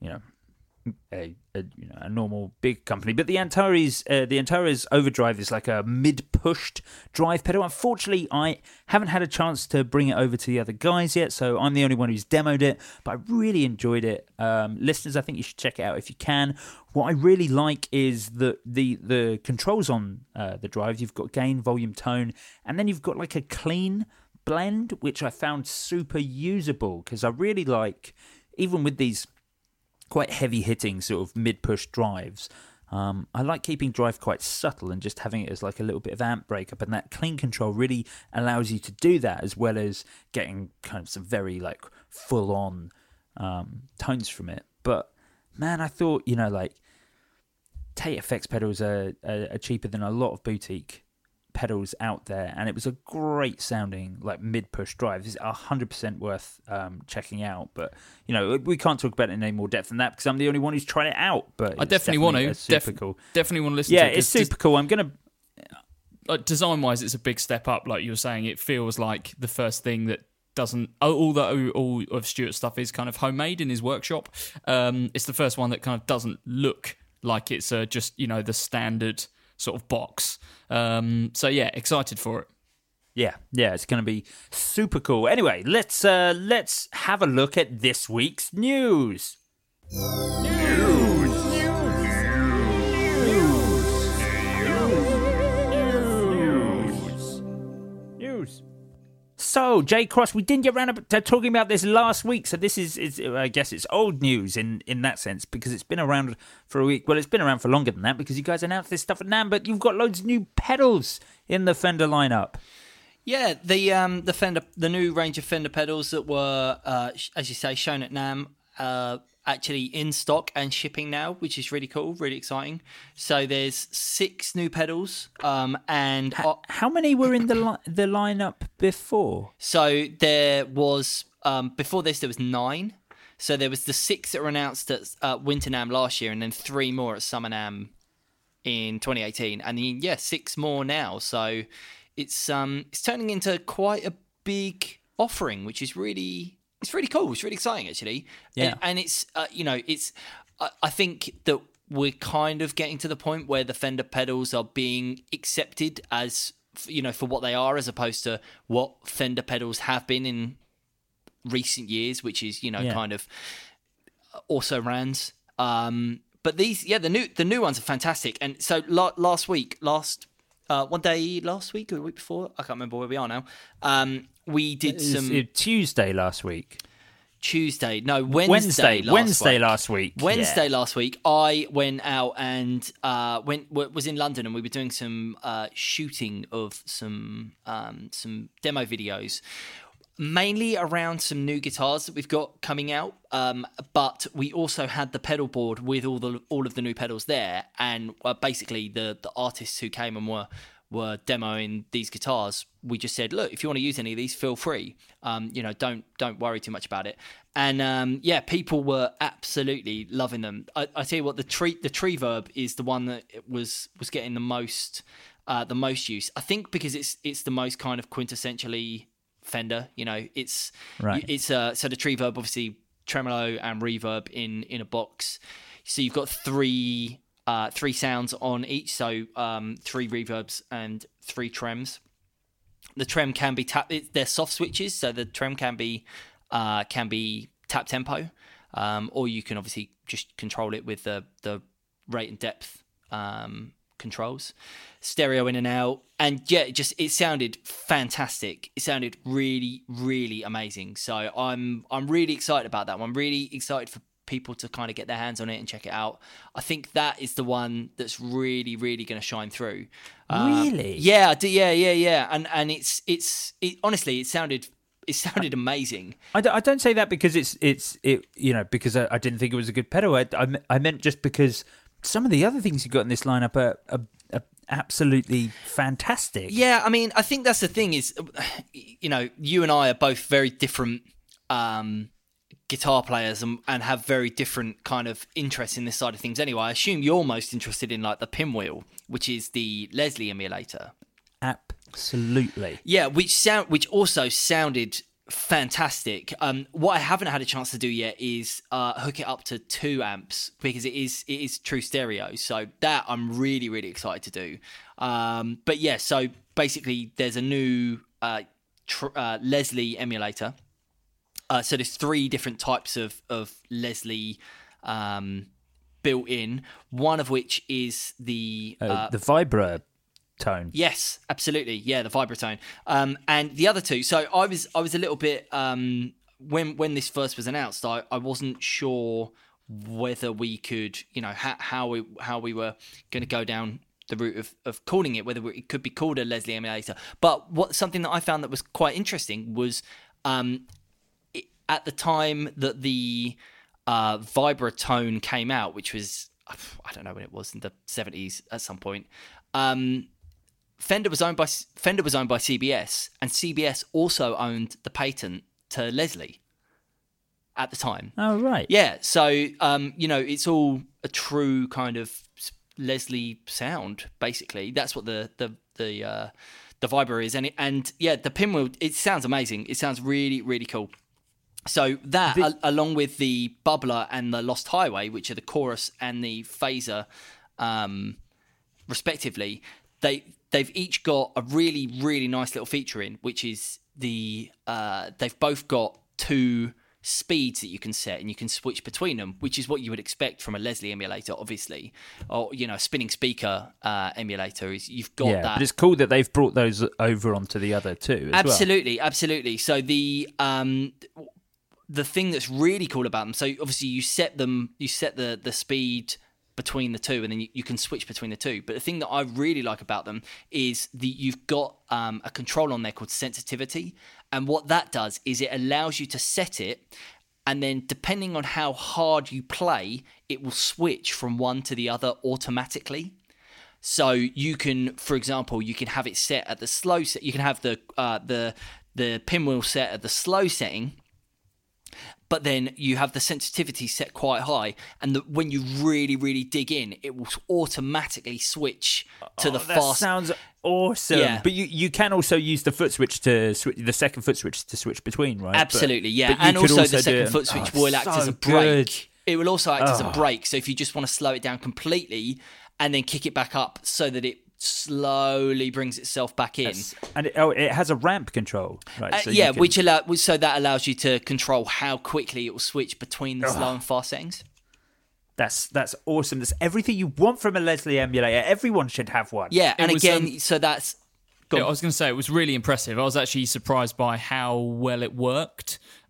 normal big company. But the Antares Overdrive is like a mid-pushed drive pedal. Unfortunately, I haven't had a chance to bring it over to the other guys yet, so I'm the only one who's demoed it, but I really enjoyed it. Listeners, I think you should check it out if you can. What I really like is the controls on the drive. You've got gain, volume, tone, and then you've got like a clean blend, which I found super usable, because I really like, even with these quite heavy-hitting sort of mid-push drives, I like keeping drive quite subtle and just having it as like a little bit of amp breakup, and that clean control really allows you to do that, as well as getting kind of some very like full-on tones from it. But man, I thought, you know, like Tate Effects pedals are cheaper than a lot of boutique pedals out there, and it was a great sounding like mid-push drive. It's 100% worth checking out. But you know, we can't talk about it in any more depth than that because I'm the only one who's tried it out. But I definitely want to. Super cool. Definitely want to listen. Yeah, to it. it's super cool. I'm gonna. Like, design-wise, it's a big step up. Like you were saying, it feels like the first thing that doesn't. Although all of Stuart's stuff is kind of homemade in his workshop, it's the first one that kind of doesn't look like it's just, you know, the standard sort of box. So yeah, excited for it. Yeah, it's going to be super cool. Anyway, let's have a look at this week's news. So, Jay Cross, we didn't get around to talking about this last week, so this is I guess it's old news in that sense, because it's been around for a week. Well, it's been around for longer than that, because you guys announced this stuff at NAMM, but you've got loads of new pedals in the Fender lineup. Yeah, the Fender, the new range of Fender pedals that were, as you say, shown at NAMM, actually in stock and shipping now, which is really cool, really exciting. So there's 6 new pedals, and how many were in the lineup before? So there was before this there was 9. So there was the 6 that were announced at Winter NAMM last year, and then 3 more at Summer NAMM in 2018, and then 6 more now. So it's turning into quite a big offering, which is really. It's really cool. It's really exciting, actually. Yeah. And it's, I think that we're kind of getting to the point where the Fender pedals are being accepted as, you know, for what they are, as opposed to what Fender pedals have been in recent years, which is, you know, kind of also rans. But these, the new ones are fantastic. And so last week or the week before, I can't remember where we are now. We did Tuesday last week. Tuesday. No, Wednesday last week. Wednesday last week, I went out and was in London, and we were doing some shooting of some demo videos, mainly around some new guitars that we've got coming out. But we also had the pedal board with all of the new pedals there, and basically the artists who came and were demoing these guitars, we just said, look, if you want to use any of these, feel free. Don't worry too much about it. And people were absolutely loving them. I tell you what, the Treverb is the one that was getting the most use. I think because it's the most kind of quintessentially Fender. It's right. So the Treverb, obviously tremolo and reverb in a box. So you've got three sounds on each, so 3 reverbs and 3 trems. The trem can be they're soft switches, so the trem can be tap tempo, or you can obviously just control it with the rate and depth controls. Stereo in and out, and it sounded fantastic. It sounded really, really amazing. So I'm really excited about that one. I'm really excited for people to kind of get their hands on it and check it out. I think that is the one that's really, really going to shine through. Really? Yeah. And honestly, it sounded amazing. I don't say that because because I didn't think it was a good pedal. I meant just because some of the other things you got in this lineup are absolutely fantastic. Yeah, I mean, I think that's the thing is, you and I are both very different guitar players and have very different kind of interests in this side of things anyway. I assume you're most interested in like the Pinwheel, which is the Leslie emulator. Absolutely. Yeah, which also sounded fantastic. What I haven't had a chance to do yet is hook it up to 2 amps because it is true stereo. So that I'm really, really excited to do. But yeah, so basically there's a new Leslie emulator. So there's 3 different types of Leslie built in. One of which is the Vibra tone. Yes, absolutely. Yeah, the Vibratone. And the other 2. So I was a little bit when this first was announced, I wasn't sure whether we could, how we were going to go down the route of calling it, whether it could be called a Leslie emulator. But something that I found that was quite interesting was at the time that the Vibratone came out, which was, I don't know when it was, in the 70s at some point, Fender was owned by CBS, and CBS also owned the patent to Leslie at the time. Oh, right. Yeah, so, it's all a true kind of Leslie sound, basically. That's what the Vibra is. And the Pinwheel, it sounds amazing. It sounds really, really cool. So that, along with the Bubbler and the Lost Highway, which are the chorus and the phaser, respectively, they've each got a really, really nice little feature in, which is they've both got 2 speeds that you can set, and you can switch between them, which is what you would expect from a Leslie emulator, obviously, or a spinning speaker emulator. Is you've got that. But it's cool that they've brought those over onto the other 2 as absolutely. So the thing that's really cool about them, so obviously you set the speed between the 2, and then you can switch between the 2. But the thing that I really like about them is you've got a control on there called sensitivity, and what that does is it allows you to set it, and then depending on how hard you play, it will switch from one to the other automatically. So you can, for example, have it set at the slow set. You can have the Pinwheel set at the slow setting, but then you have the sensitivity set quite high, and when you really, really dig in, it will automatically switch to the fast. That sounds awesome. Yeah. But you can also use the foot switch the second foot switch to switch between, right? Absolutely, but, yeah. But and also the second foot switch will act as a brake. Good. It will also act as a brake. So if you just want to slow it down completely and then kick it back up so that it slowly brings itself back in. And it has a ramp control, right? So so that allows you to control how quickly it will switch between the slow and fast settings. That's awesome. That's everything you want from a Leslie emulator. Everyone should have one. Yeah, and again, so that's... I was going to say, it was really impressive. I was actually surprised by how well it worked.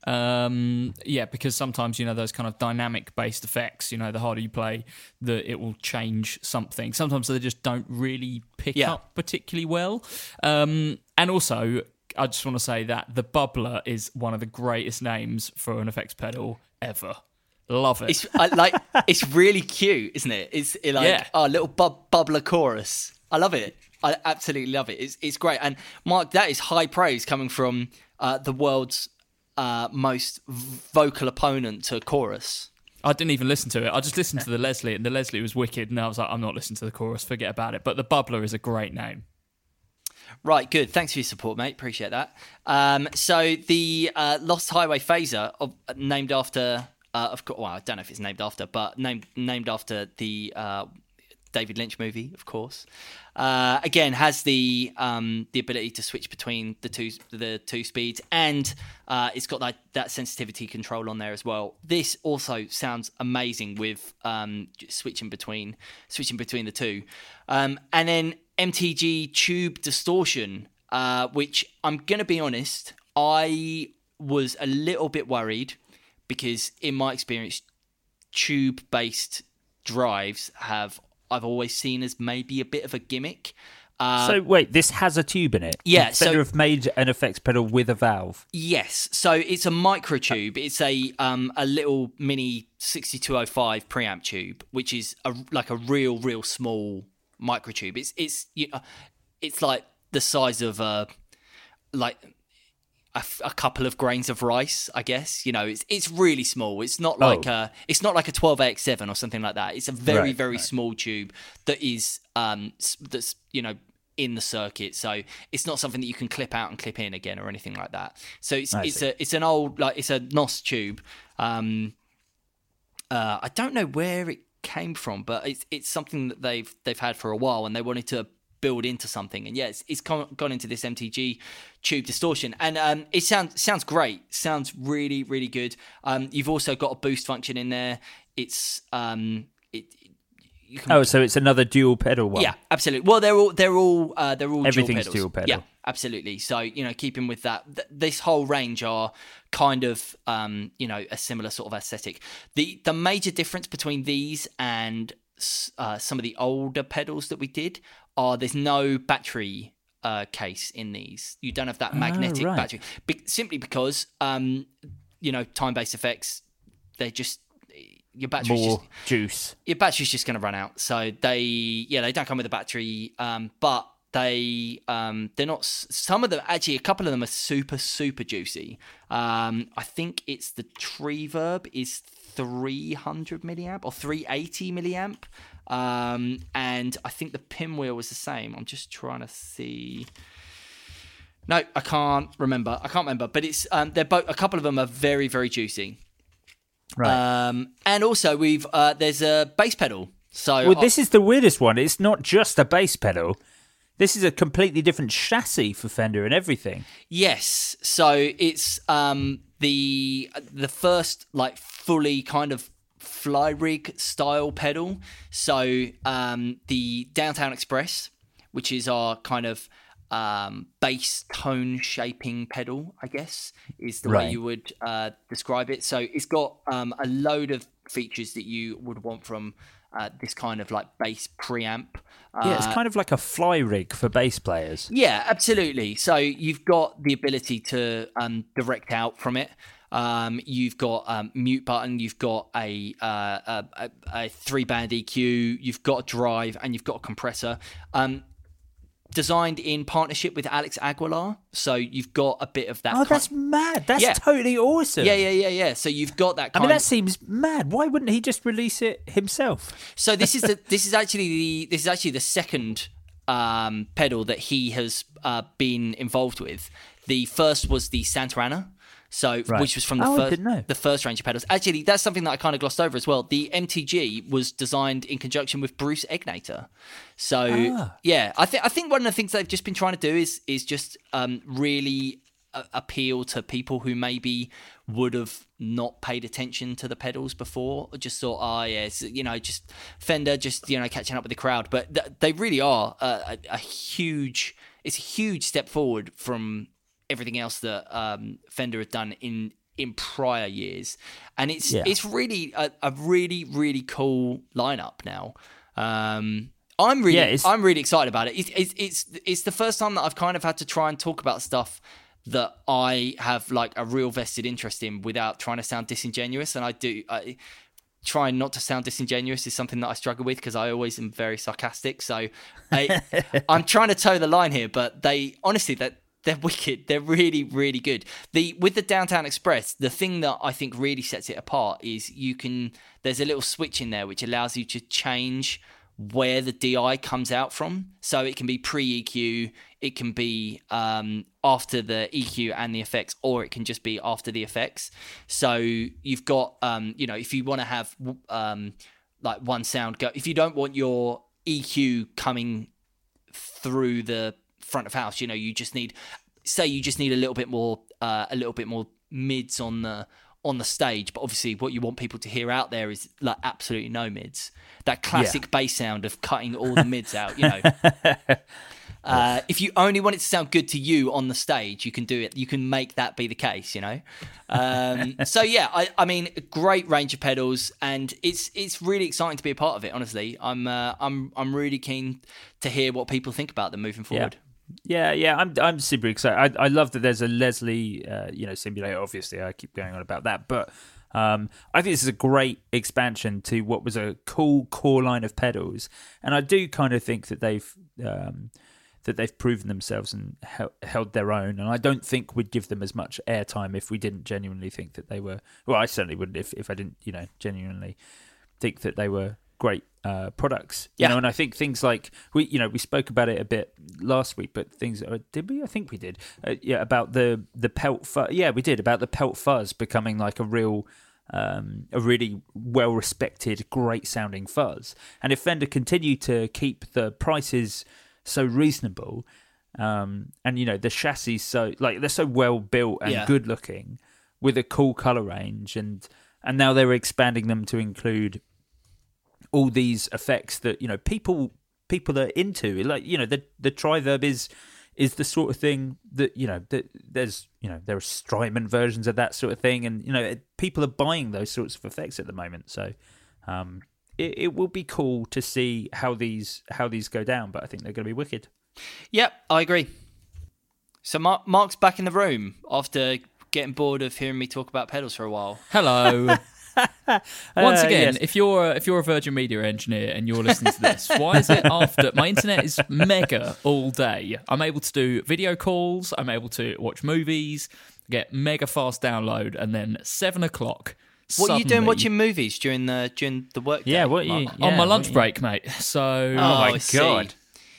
Because sometimes, those kind of dynamic based effects, the harder you play, it will change something. Sometimes they just don't really pick up particularly well. And also, I just want to say that the Bubbler is one of the greatest names for an effects pedal ever. Love it. It's really cute, isn't it? It's little bubbler chorus. I love it. I absolutely love it. It's great. And Mark, that is high praise coming from the world's most vocal opponent to chorus. I didn't even listen to it. I just listened to the Leslie, and the Leslie was wicked. And I was like, I'm not listening to the chorus. Forget about it. But the Bubbler is a great name. Right, good. Thanks for your support, mate. Appreciate that. So the Lost Highway phaser, named after, of course, well, I don't know if it's named after, but named after the David Lynch movie, of course. Again, has the ability to switch between the two speeds, and it's got that sensitivity control on there as well. This also sounds amazing with switching between the two, and then MTG tube distortion, which I'm gonna be honest, I was a little bit worried because in my experience, tube-based drives I've always seen as maybe a bit of a gimmick. So wait, this has a tube in it? Yeah. Fender have made an effects pedal with a valve? Yes. So it's a microtube. It's a little mini 6205 preamp tube, which is like a real small microtube. It's like the size of a couple of grains of rice, I guess. It's really small. It's not like a 12AX7 or something like that. It's a very small tube that is that's in the circuit. So it's not something that you can clip out and clip in again or anything like that. So it's an old, it's a NOS tube. I don't know where it came from, but it's something that they've had for a while, and they wanted to build into something, and it's gone into this MTG tube distortion, and it sounds great. Sounds really good. You've also got a boost function in there. It's so it's another dual pedal one. Yeah, absolutely. Well, they're all everything's dual pedal. Yeah, absolutely. So keeping with that, this whole range are kind of a similar sort of aesthetic. The major difference between these and some of the older pedals that we did are there's no battery case in these. You don't have that magnetic battery, simply because time-based effects, they're just your battery's juice. Your battery's just going to run out. So they don't come with a battery, but they're not. Some of them, actually, a couple of them are super juicy. I think it's the Treverb is 300 milliamp or 380 milliamp. And I think the Pinwheel was the same. I'm just trying to see. No, I can't remember. But it's they're both. A couple of them are very juicy. Right. And also we've there's a bass pedal. So this is the weirdest one. It's not just a bass pedal. This is a completely different chassis for Fender and everything. Yes. So it's the first fully kind of fly rig style pedal. So the Downtown Express, which is our kind of bass tone shaping pedal, I guess, is the way you would describe it. So it's got a load of features that you would want from this kind of bass preamp. It's kind of like a fly rig for bass players. Yeah, absolutely. So you've got the ability to direct out from it. You've got mute button, you've got a 3-band EQ, you've got a drive, and you've got a compressor. Designed in partnership with Alex Aguilar, so you've got a bit of that. Oh, that's mad! That's totally awesome. Yeah. So you've got that. That seems mad. Why wouldn't he just release it himself? So this is actually the second pedal that he has been involved with. The first was the Santa Ana. So, which was from the first range of pedals. Actually, that's something that I kind of glossed over as well. The MTG was designed in conjunction with Bruce Egnater. So, I think one of the things they've just been trying to do is just really appeal to people who maybe would have not paid attention to the pedals before, or just thought, just Fender, just catching up with the crowd. But they really are a huge step forward from everything else that Fender had done in in prior years, and it's really a really, really cool lineup now. I'm really excited about it. It's the first time that I've kind of had to try and talk about stuff that I have like a real vested interest in without trying to sound disingenuous. And I trying not to sound disingenuous is something that I struggle with because I always am very sarcastic. So I'm trying to toe the line here, but they're wicked. They're really, really good. With the Downtown Express, the thing that I think really sets it apart is there's a little switch in there which allows you to change where the DI comes out from. So it can be pre-EQ, it can be after the EQ and the effects, or it can just be after the effects. So you've got, if you want to have like one sound go, if you don't want your EQ coming through the front of house, you just need a little bit more mids on the stage, but obviously what you want people to hear out there is like absolutely no mids. That classic bass sound of cutting all the mids out, If you only want it to sound good to you on the stage, you can do it. You can make that be the case, So yeah, I mean, a great range of pedals, and it's really exciting to be a part of it. Honestly, I'm really keen to hear what people think about them moving forward. Yeah, I'm super excited. I love that there's a Leslie, simulator. Obviously, I keep going on about that, but I think this is a great expansion to what was a cool core line of pedals, and I do kind of think that they've proven themselves and held their own. And I don't think we'd give them as much airtime if we didn't genuinely think that they were. Well, I certainly wouldn't if I didn't, genuinely think that they were great products. And I think things like we spoke about it a bit last week, but things did we? I think we did. About the pelt fuzz. Yeah, we did, about the pelt fuzz becoming like a really well respected, great sounding fuzz. And if Fender continue to keep the prices so reasonable, and the chassis so like they're so well built and good looking with a cool color range, and now they're expanding them to include all these effects that people are into, like the Triverb is the sort of thing that that there are Strymon versions of that sort of thing, and people are buying those sorts of effects at the moment. So it will be cool to see how these go down, but I think they're going to be wicked. Yep, I agree. So Mark's back in the room after getting bored of hearing me talk about pedals for a while. Hello. Once again, yes. if you're a Virgin Media engineer and you're listening to this, why is it after my internet is mega all day? I'm able to do video calls, I'm able to watch movies, get mega fast download, and then 7 o'clock. What are you doing watching movies during the work day? Yeah, on my lunch break, mate. So my God.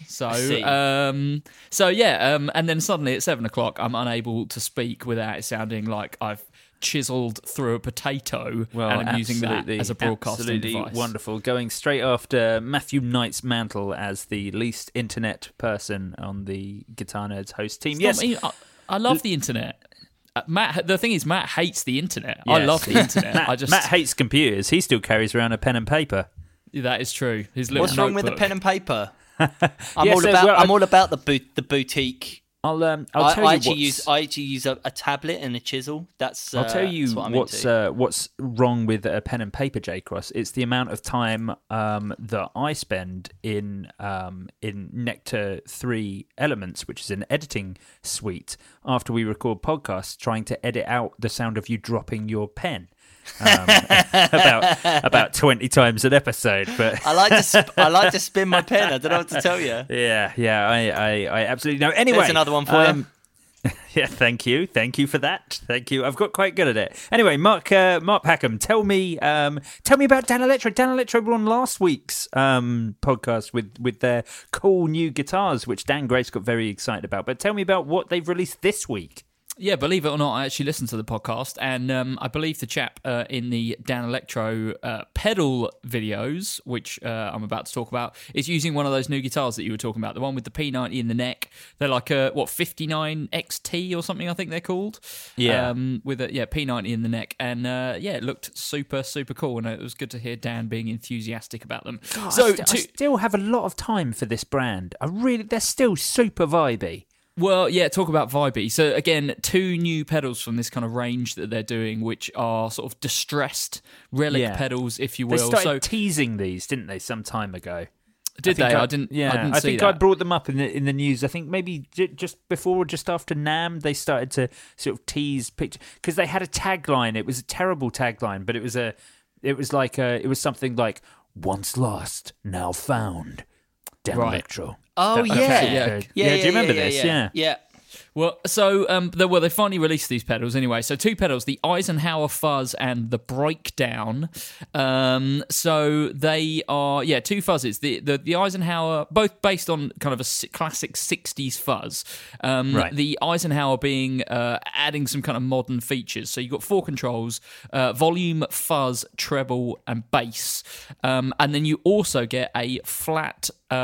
And then suddenly at 7 o'clock, I'm unable to speak without it sounding like I've chiseled through a potato, and I'm using that as a broadcasting device. Wonderful. Going straight after Matthew Knight's mantle as the least internet person on the Guitar Nerds host team. I love the internet. Matt, the thing is, Matt hates the internet. Yes. I love the internet. Matt hates computers. He still carries around a pen and paper. That is true. His little What's wrong with the pen and paper? I'm all about the boutique. I'll tell you I actually use a tablet and a chisel. I'll tell you what's wrong with a pen and paper, J Cross. It's the amount of time that I spend in Nectar 3 Elements, which is an editing suite, after we record podcasts, trying to edit out the sound of you dropping your pen. About 20 times an episode, but I like to spin my pen. I don't know what to tell you. I absolutely know. Anyway, there's another one for you. Yeah, thank you for that. Thank you. I've got quite good at it. Anyway, Mark Packham, tell me about Dan Electro. Dan Electro were on last week's podcast with their cool new guitars, which Dan Grace got very excited about. But tell me about what they've released this week. Yeah, believe it or not, I actually listened to the podcast, and I believe the chap in the Dan Electro pedal videos, which I'm about to talk about, is using one of those new guitars that you were talking about, the one with the P90 in the neck. They're like 59 XT or something, I think they're called. Yeah. With a P90 in the neck, and it looked super, super cool, and it was good to hear Dan being enthusiastic about them. God, I still have a lot of time for this brand. They're still super vibey. Well, yeah, talk about vibey. So again, 2 new pedals from this kind of range that they're doing, which are sort of distressed relic pedals, if you will. They started teasing these, didn't they, some time ago? Did they? I didn't see I think that. I brought them up in the news. I think maybe just before or just after NAMM, they started to sort of tease picture because they had a tagline. It was a terrible tagline, but it was something like "Once lost, now found." Dan Electro. Oh yeah. Do you remember this? Yeah. Well, so they finally released these pedals anyway. So 2 pedals, the Eisenhower Fuzz and the Breakdown. So they are 2 fuzzes. The Eisenhower, both based on kind of a classic 60s fuzz. The Eisenhower being adding some kind of modern features. So you've got 4 controls: volume, fuzz, treble, and bass. And then you also get a flat /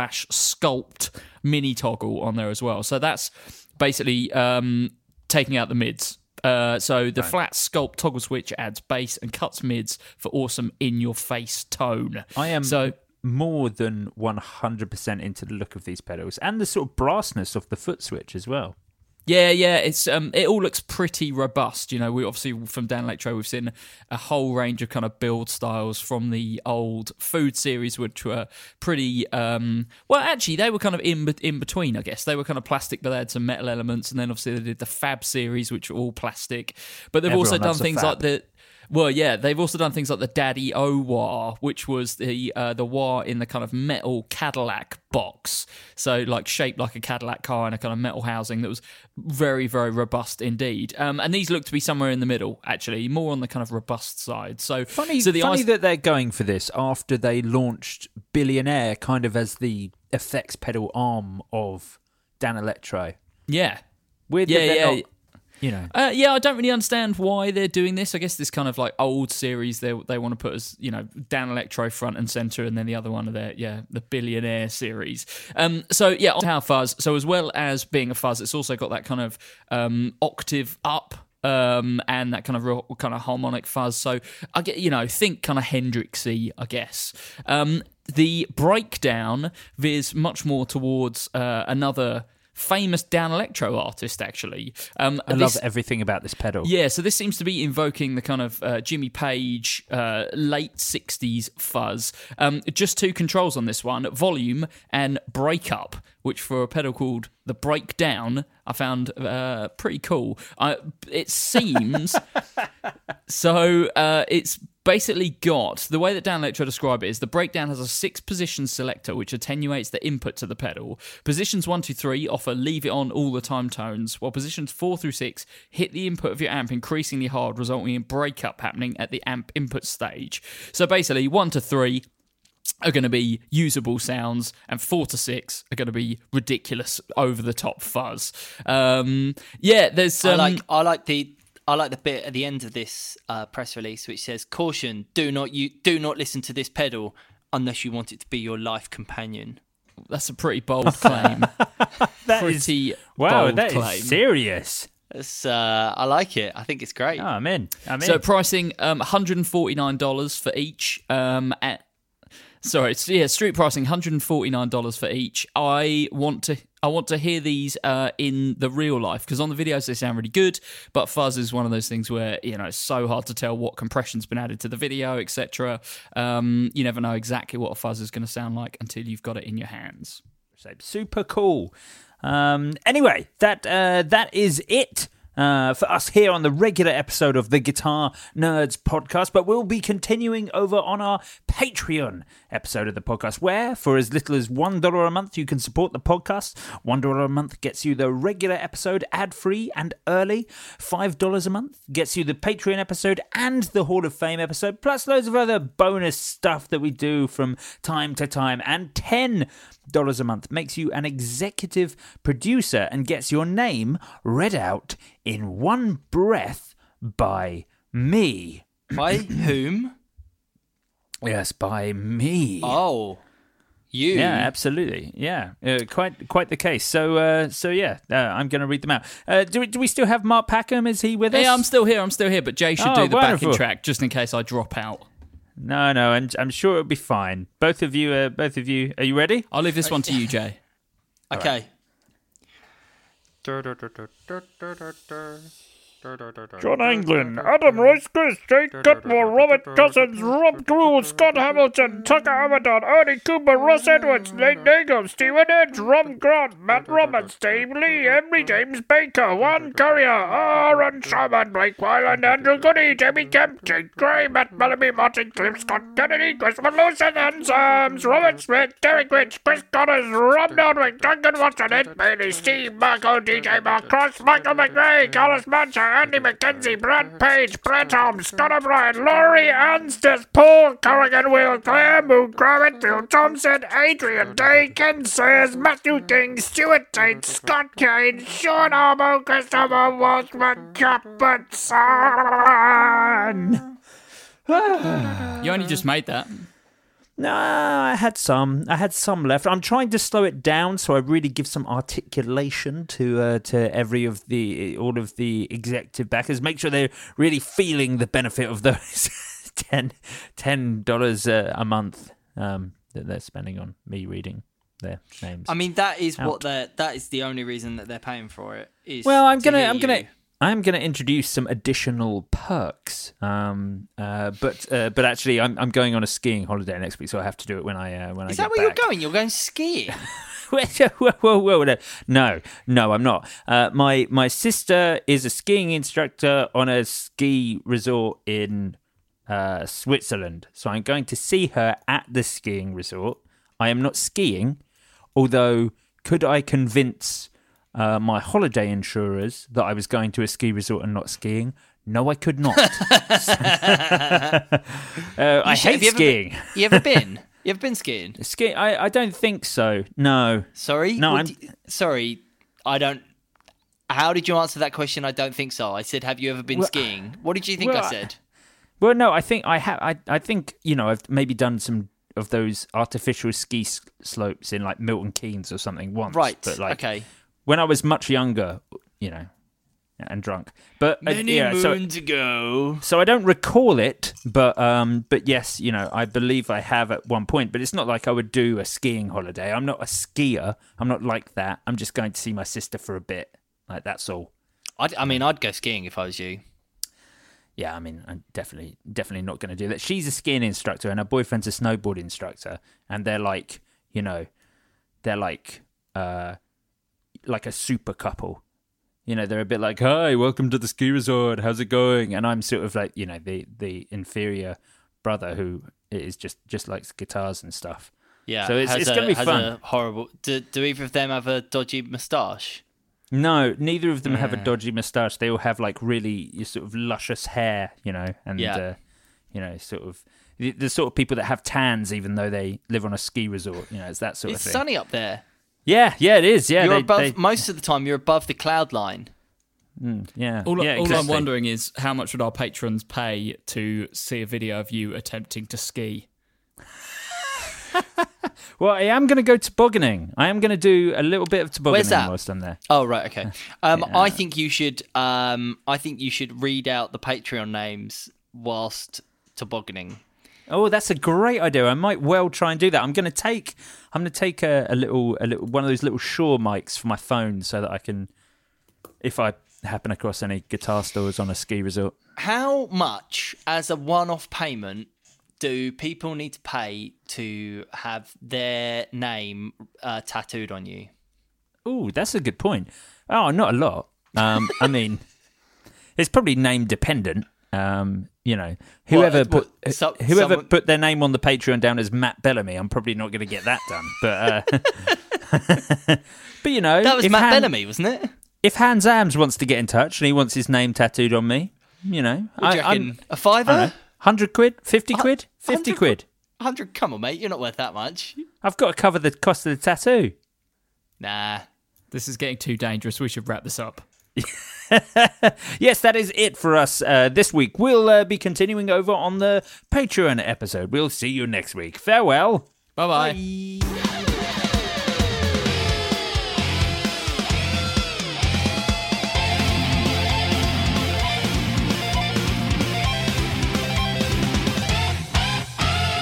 sculpt mini toggle on there as well. So that's basically taking out the mids. So the flat sculpt toggle switch adds bass and cuts mids for awesome in-your-face tone. I am more than 100% into the look of these pedals and the sort of brassness of the foot switch as well. Yeah, it's it all looks pretty robust. You know, we obviously from Dan Electro we've seen a whole range of kind of build styles from the old Food series, which were pretty. Well, actually, they were kind of in between. I guess they were kind of plastic, but they had some metal elements. And then obviously they did the Fab series, which were all plastic. But they've also done things like the. Well, yeah, they've also done things like the Daddy O wah, which was the wah in the kind of metal Cadillac box. So, like, shaped like a Cadillac car in a kind of metal housing that was very, very robust indeed. And these look to be somewhere in the middle, actually, more on the kind of robust side. So funny that they're going for this after they launched Billionaire kind of as the effects pedal arm of Dan Electro. Yeah. Weird that they're not... You know. I don't really understand why they're doing this. I guess this kind of like old series they want to put as, you know, Dan Electro front and center, and then the other one of the Billionaire series. Eisenhower Fuzz. So as well as being a fuzz, it's also got that kind of octave up. And that kind of real kind of harmonic fuzz. So I get, think kind of Hendrixy, I guess. The Breakdown veers much more towards another famous Dan Electro artist, actually. I love everything about this pedal. Yeah, so this seems to be invoking the kind of Jimmy Page late 60s fuzz. Just 2 controls on this one, volume and breakup, which for a pedal called the Breakdown, I found pretty cool. It seems... So it's basically got, the way that Dan Electro described it is the Breakdown has a 6-position selector which attenuates the input to the pedal. Positions 1 to 3 offer leave it on all the time tones, while positions 4 through 6 hit the input of your amp increasingly hard, resulting in breakup happening at the amp input stage. So basically 1 to 3 are going to be usable sounds, and 4 to 6 are going to be ridiculous, over-the-top fuzz. There's... I like the bit at the end of this press release which says, "Caution: do not listen to this pedal unless you want it to be your life companion." That's a pretty bold claim. That is serious. I like it. I think it's great. Oh, I'm in. So pricing $149 for each. Street pricing $149 for each. I want to hear these in the real life, because on the videos they sound really good, but fuzz is one of those things where, it's so hard to tell what compression's been added to the video, etc. You never know exactly what a fuzz is going to sound like until you've got it in your hands. Super cool. Anyway, that is it. For us here on the regular episode of the Guitar Nerds podcast, but we'll be continuing over on our Patreon episode of the podcast, where for as little as $1 a month you can support the podcast. $1 a month gets you the regular episode ad-free and early. $5 a month gets you the Patreon episode and the Hall of Fame episode, plus loads of other bonus stuff that we do from time to time. And $10 a month makes you an executive producer and gets your name read out in one breath by me. By whom? Yes, by me. Oh, you? Yeah, absolutely. Yeah, quite the case. So I'm going to read them out. Do we still have Mark Packham? Is he with us? Yeah, I'm still here. But Jay should do the backing track just in case I drop out. No, I'm sure it'll be fine. Both of you, are you ready? I'll leave this one to you, Jay. Okay. John Anglin, Adam Royce Chris, Jake Cutmore, Robert Cousins, Rob Gould, Scott Hamilton, Tucker Amadon, Ernie Cooper, Ross Edwards, Nate Nagel, Stephen Edge, Ron Grant, Matt Roberts, Steve Lee, Henry James Baker, Juan Courier, Aaron Sherman, Blake Wyland, Andrew Goody, Jamie Kemp, Jake Gray, Matt Bellamy, Martin Cliff, Scott Kennedy, Christopher Lawson, Ann Sams, Robert Smith, Derek Rich, Chris Connors, Rob Nordwick, Duncan Watson, Ed Bailey, Steve Marco, DJ Mark Cross, Michael McRae, Carlos Mancha, Andy McKenzie, Brad Page, Brett Holmes, Scott O'Brien, Laurie Anstis, Paul Corrigan, Will Clare, Moo Gravett, Phil Thompson, Adrian Day, Ken Sayers, Matthew King, Stuart Tate, Scott Kane, Sean Armo, Christopher Walshman, Capitson. You only just made that. No, I had some left. I'm trying to slow it down so I really give some articulation to all of the executive backers. Make sure they're really feeling the benefit of those $10 a month that they're spending on me reading their names. I mean, that is out. that is the only reason that they're paying for it. Is I'm gonna introduce some additional perks. But actually, I'm going on a skiing holiday next week, so I have to do it when I get back. Is that where you're going? You're going skiing? Whoa. No, I'm not. My sister is a skiing instructor on a ski resort in Switzerland, so I'm going to see her at the skiing resort. I am not skiing, although could I convince my holiday insurers that I was going to a ski resort and not skiing? No, I could not. I hate skiing. You ever been? You ever been skiing? Skiing? I don't think so. No. Sorry? No, sorry. I don't... How did you answer that question? I don't think so. I said, have you ever been skiing? What did you think I said? Well, no, I think I have. I think, I've maybe done some of those artificial ski slopes in like Milton Keynes or something once. Right, but like, okay. When I was much younger, and drunk, but many moons ago. So I don't recall it, but yes, I believe I have at one point. But it's not like I would do a skiing holiday. I'm not a skier. I'm not like that. I'm just going to see my sister for a bit. Like that's all. I'd go skiing if I was you. Yeah, I mean, I'm definitely not going to do that. She's a skiing instructor, and her boyfriend's a snowboard instructor, and they're like, like a super couple. They're a bit like, hi, welcome to the ski resort. How's it going? And I'm sort of like, the inferior brother who is just likes guitars and stuff. Yeah. So it's going to be fun. Horrible. Do either of them have a dodgy moustache? No, neither of them have a dodgy moustache. They all have like really sort of luscious hair, and sort of the sort of people that have tans even though they live on a ski resort. It's that sort of thing. It's sunny up there. Yeah, it is. Yeah, you're above. Most of the time, you're above the cloud line. Yeah. All exactly. I'm wondering is how much would our patrons pay to see a video of you attempting to ski? Well, I am going to go tobogganing. I am going to do a little bit of tobogganing. Where's that? Whilst I'm there. Oh, right, okay. I think you should. I think you should read out the Patreon names whilst tobogganing. Oh, that's a great idea. I might well try and do that. I'm going to take a little one of those little Shure mics for my phone so that I can, if I happen across any guitar stores on a ski resort. How much as a one-off payment do people need to pay to have their name tattooed on you? Oh, that's a good point. Oh, not a lot. I mean, it's probably name dependent. Whoever put their name on the Patreon down as Matt Bellamy, I'm probably not going to get that done. But that was Matt Bellamy, wasn't it? If Hans Ams wants to get in touch and he wants his name tattooed on me, what do you reckon? A fiver? 100 quid? 50 quid? 50 quid? 100? Come on, mate. You're not worth that much. I've got to cover the cost of the tattoo. Nah. This is getting too dangerous. We should wrap this up. Yes, that is it for us this week. We'll be continuing over on the Patreon episode. We'll see you next week. Farewell. Bye-bye. Bye.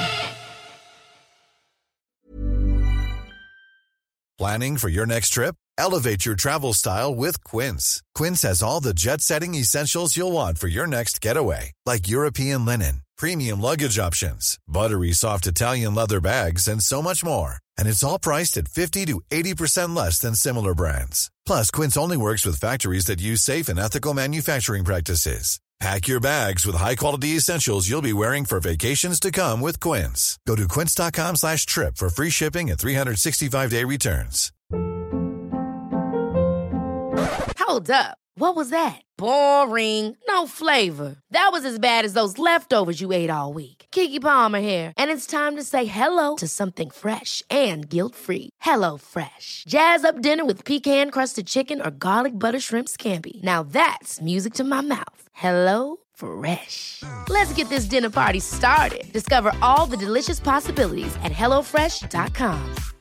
Planning for your next trip? Elevate your travel style with Quince. Quince has all the jet-setting essentials you'll want for your next getaway, like European linen, premium luggage options, buttery soft Italian leather bags, and so much more. And it's all priced at 50 to 80% less than similar brands. Plus, Quince only works with factories that use safe and ethical manufacturing practices. Pack your bags with high-quality essentials you'll be wearing for vacations to come with Quince. Go to quince.com/trip for free shipping and 365-day returns. Hold up. What was that? Boring. No flavor. That was as bad as those leftovers you ate all week. Keke Palmer here, and it's time to say hello to something fresh and guilt-free. Hello Fresh. Jazz up dinner with pecan-crusted chicken or garlic butter shrimp scampi. Now that's music to my mouth. Hello Fresh. Let's get this dinner party started. Discover all the delicious possibilities at HelloFresh.com.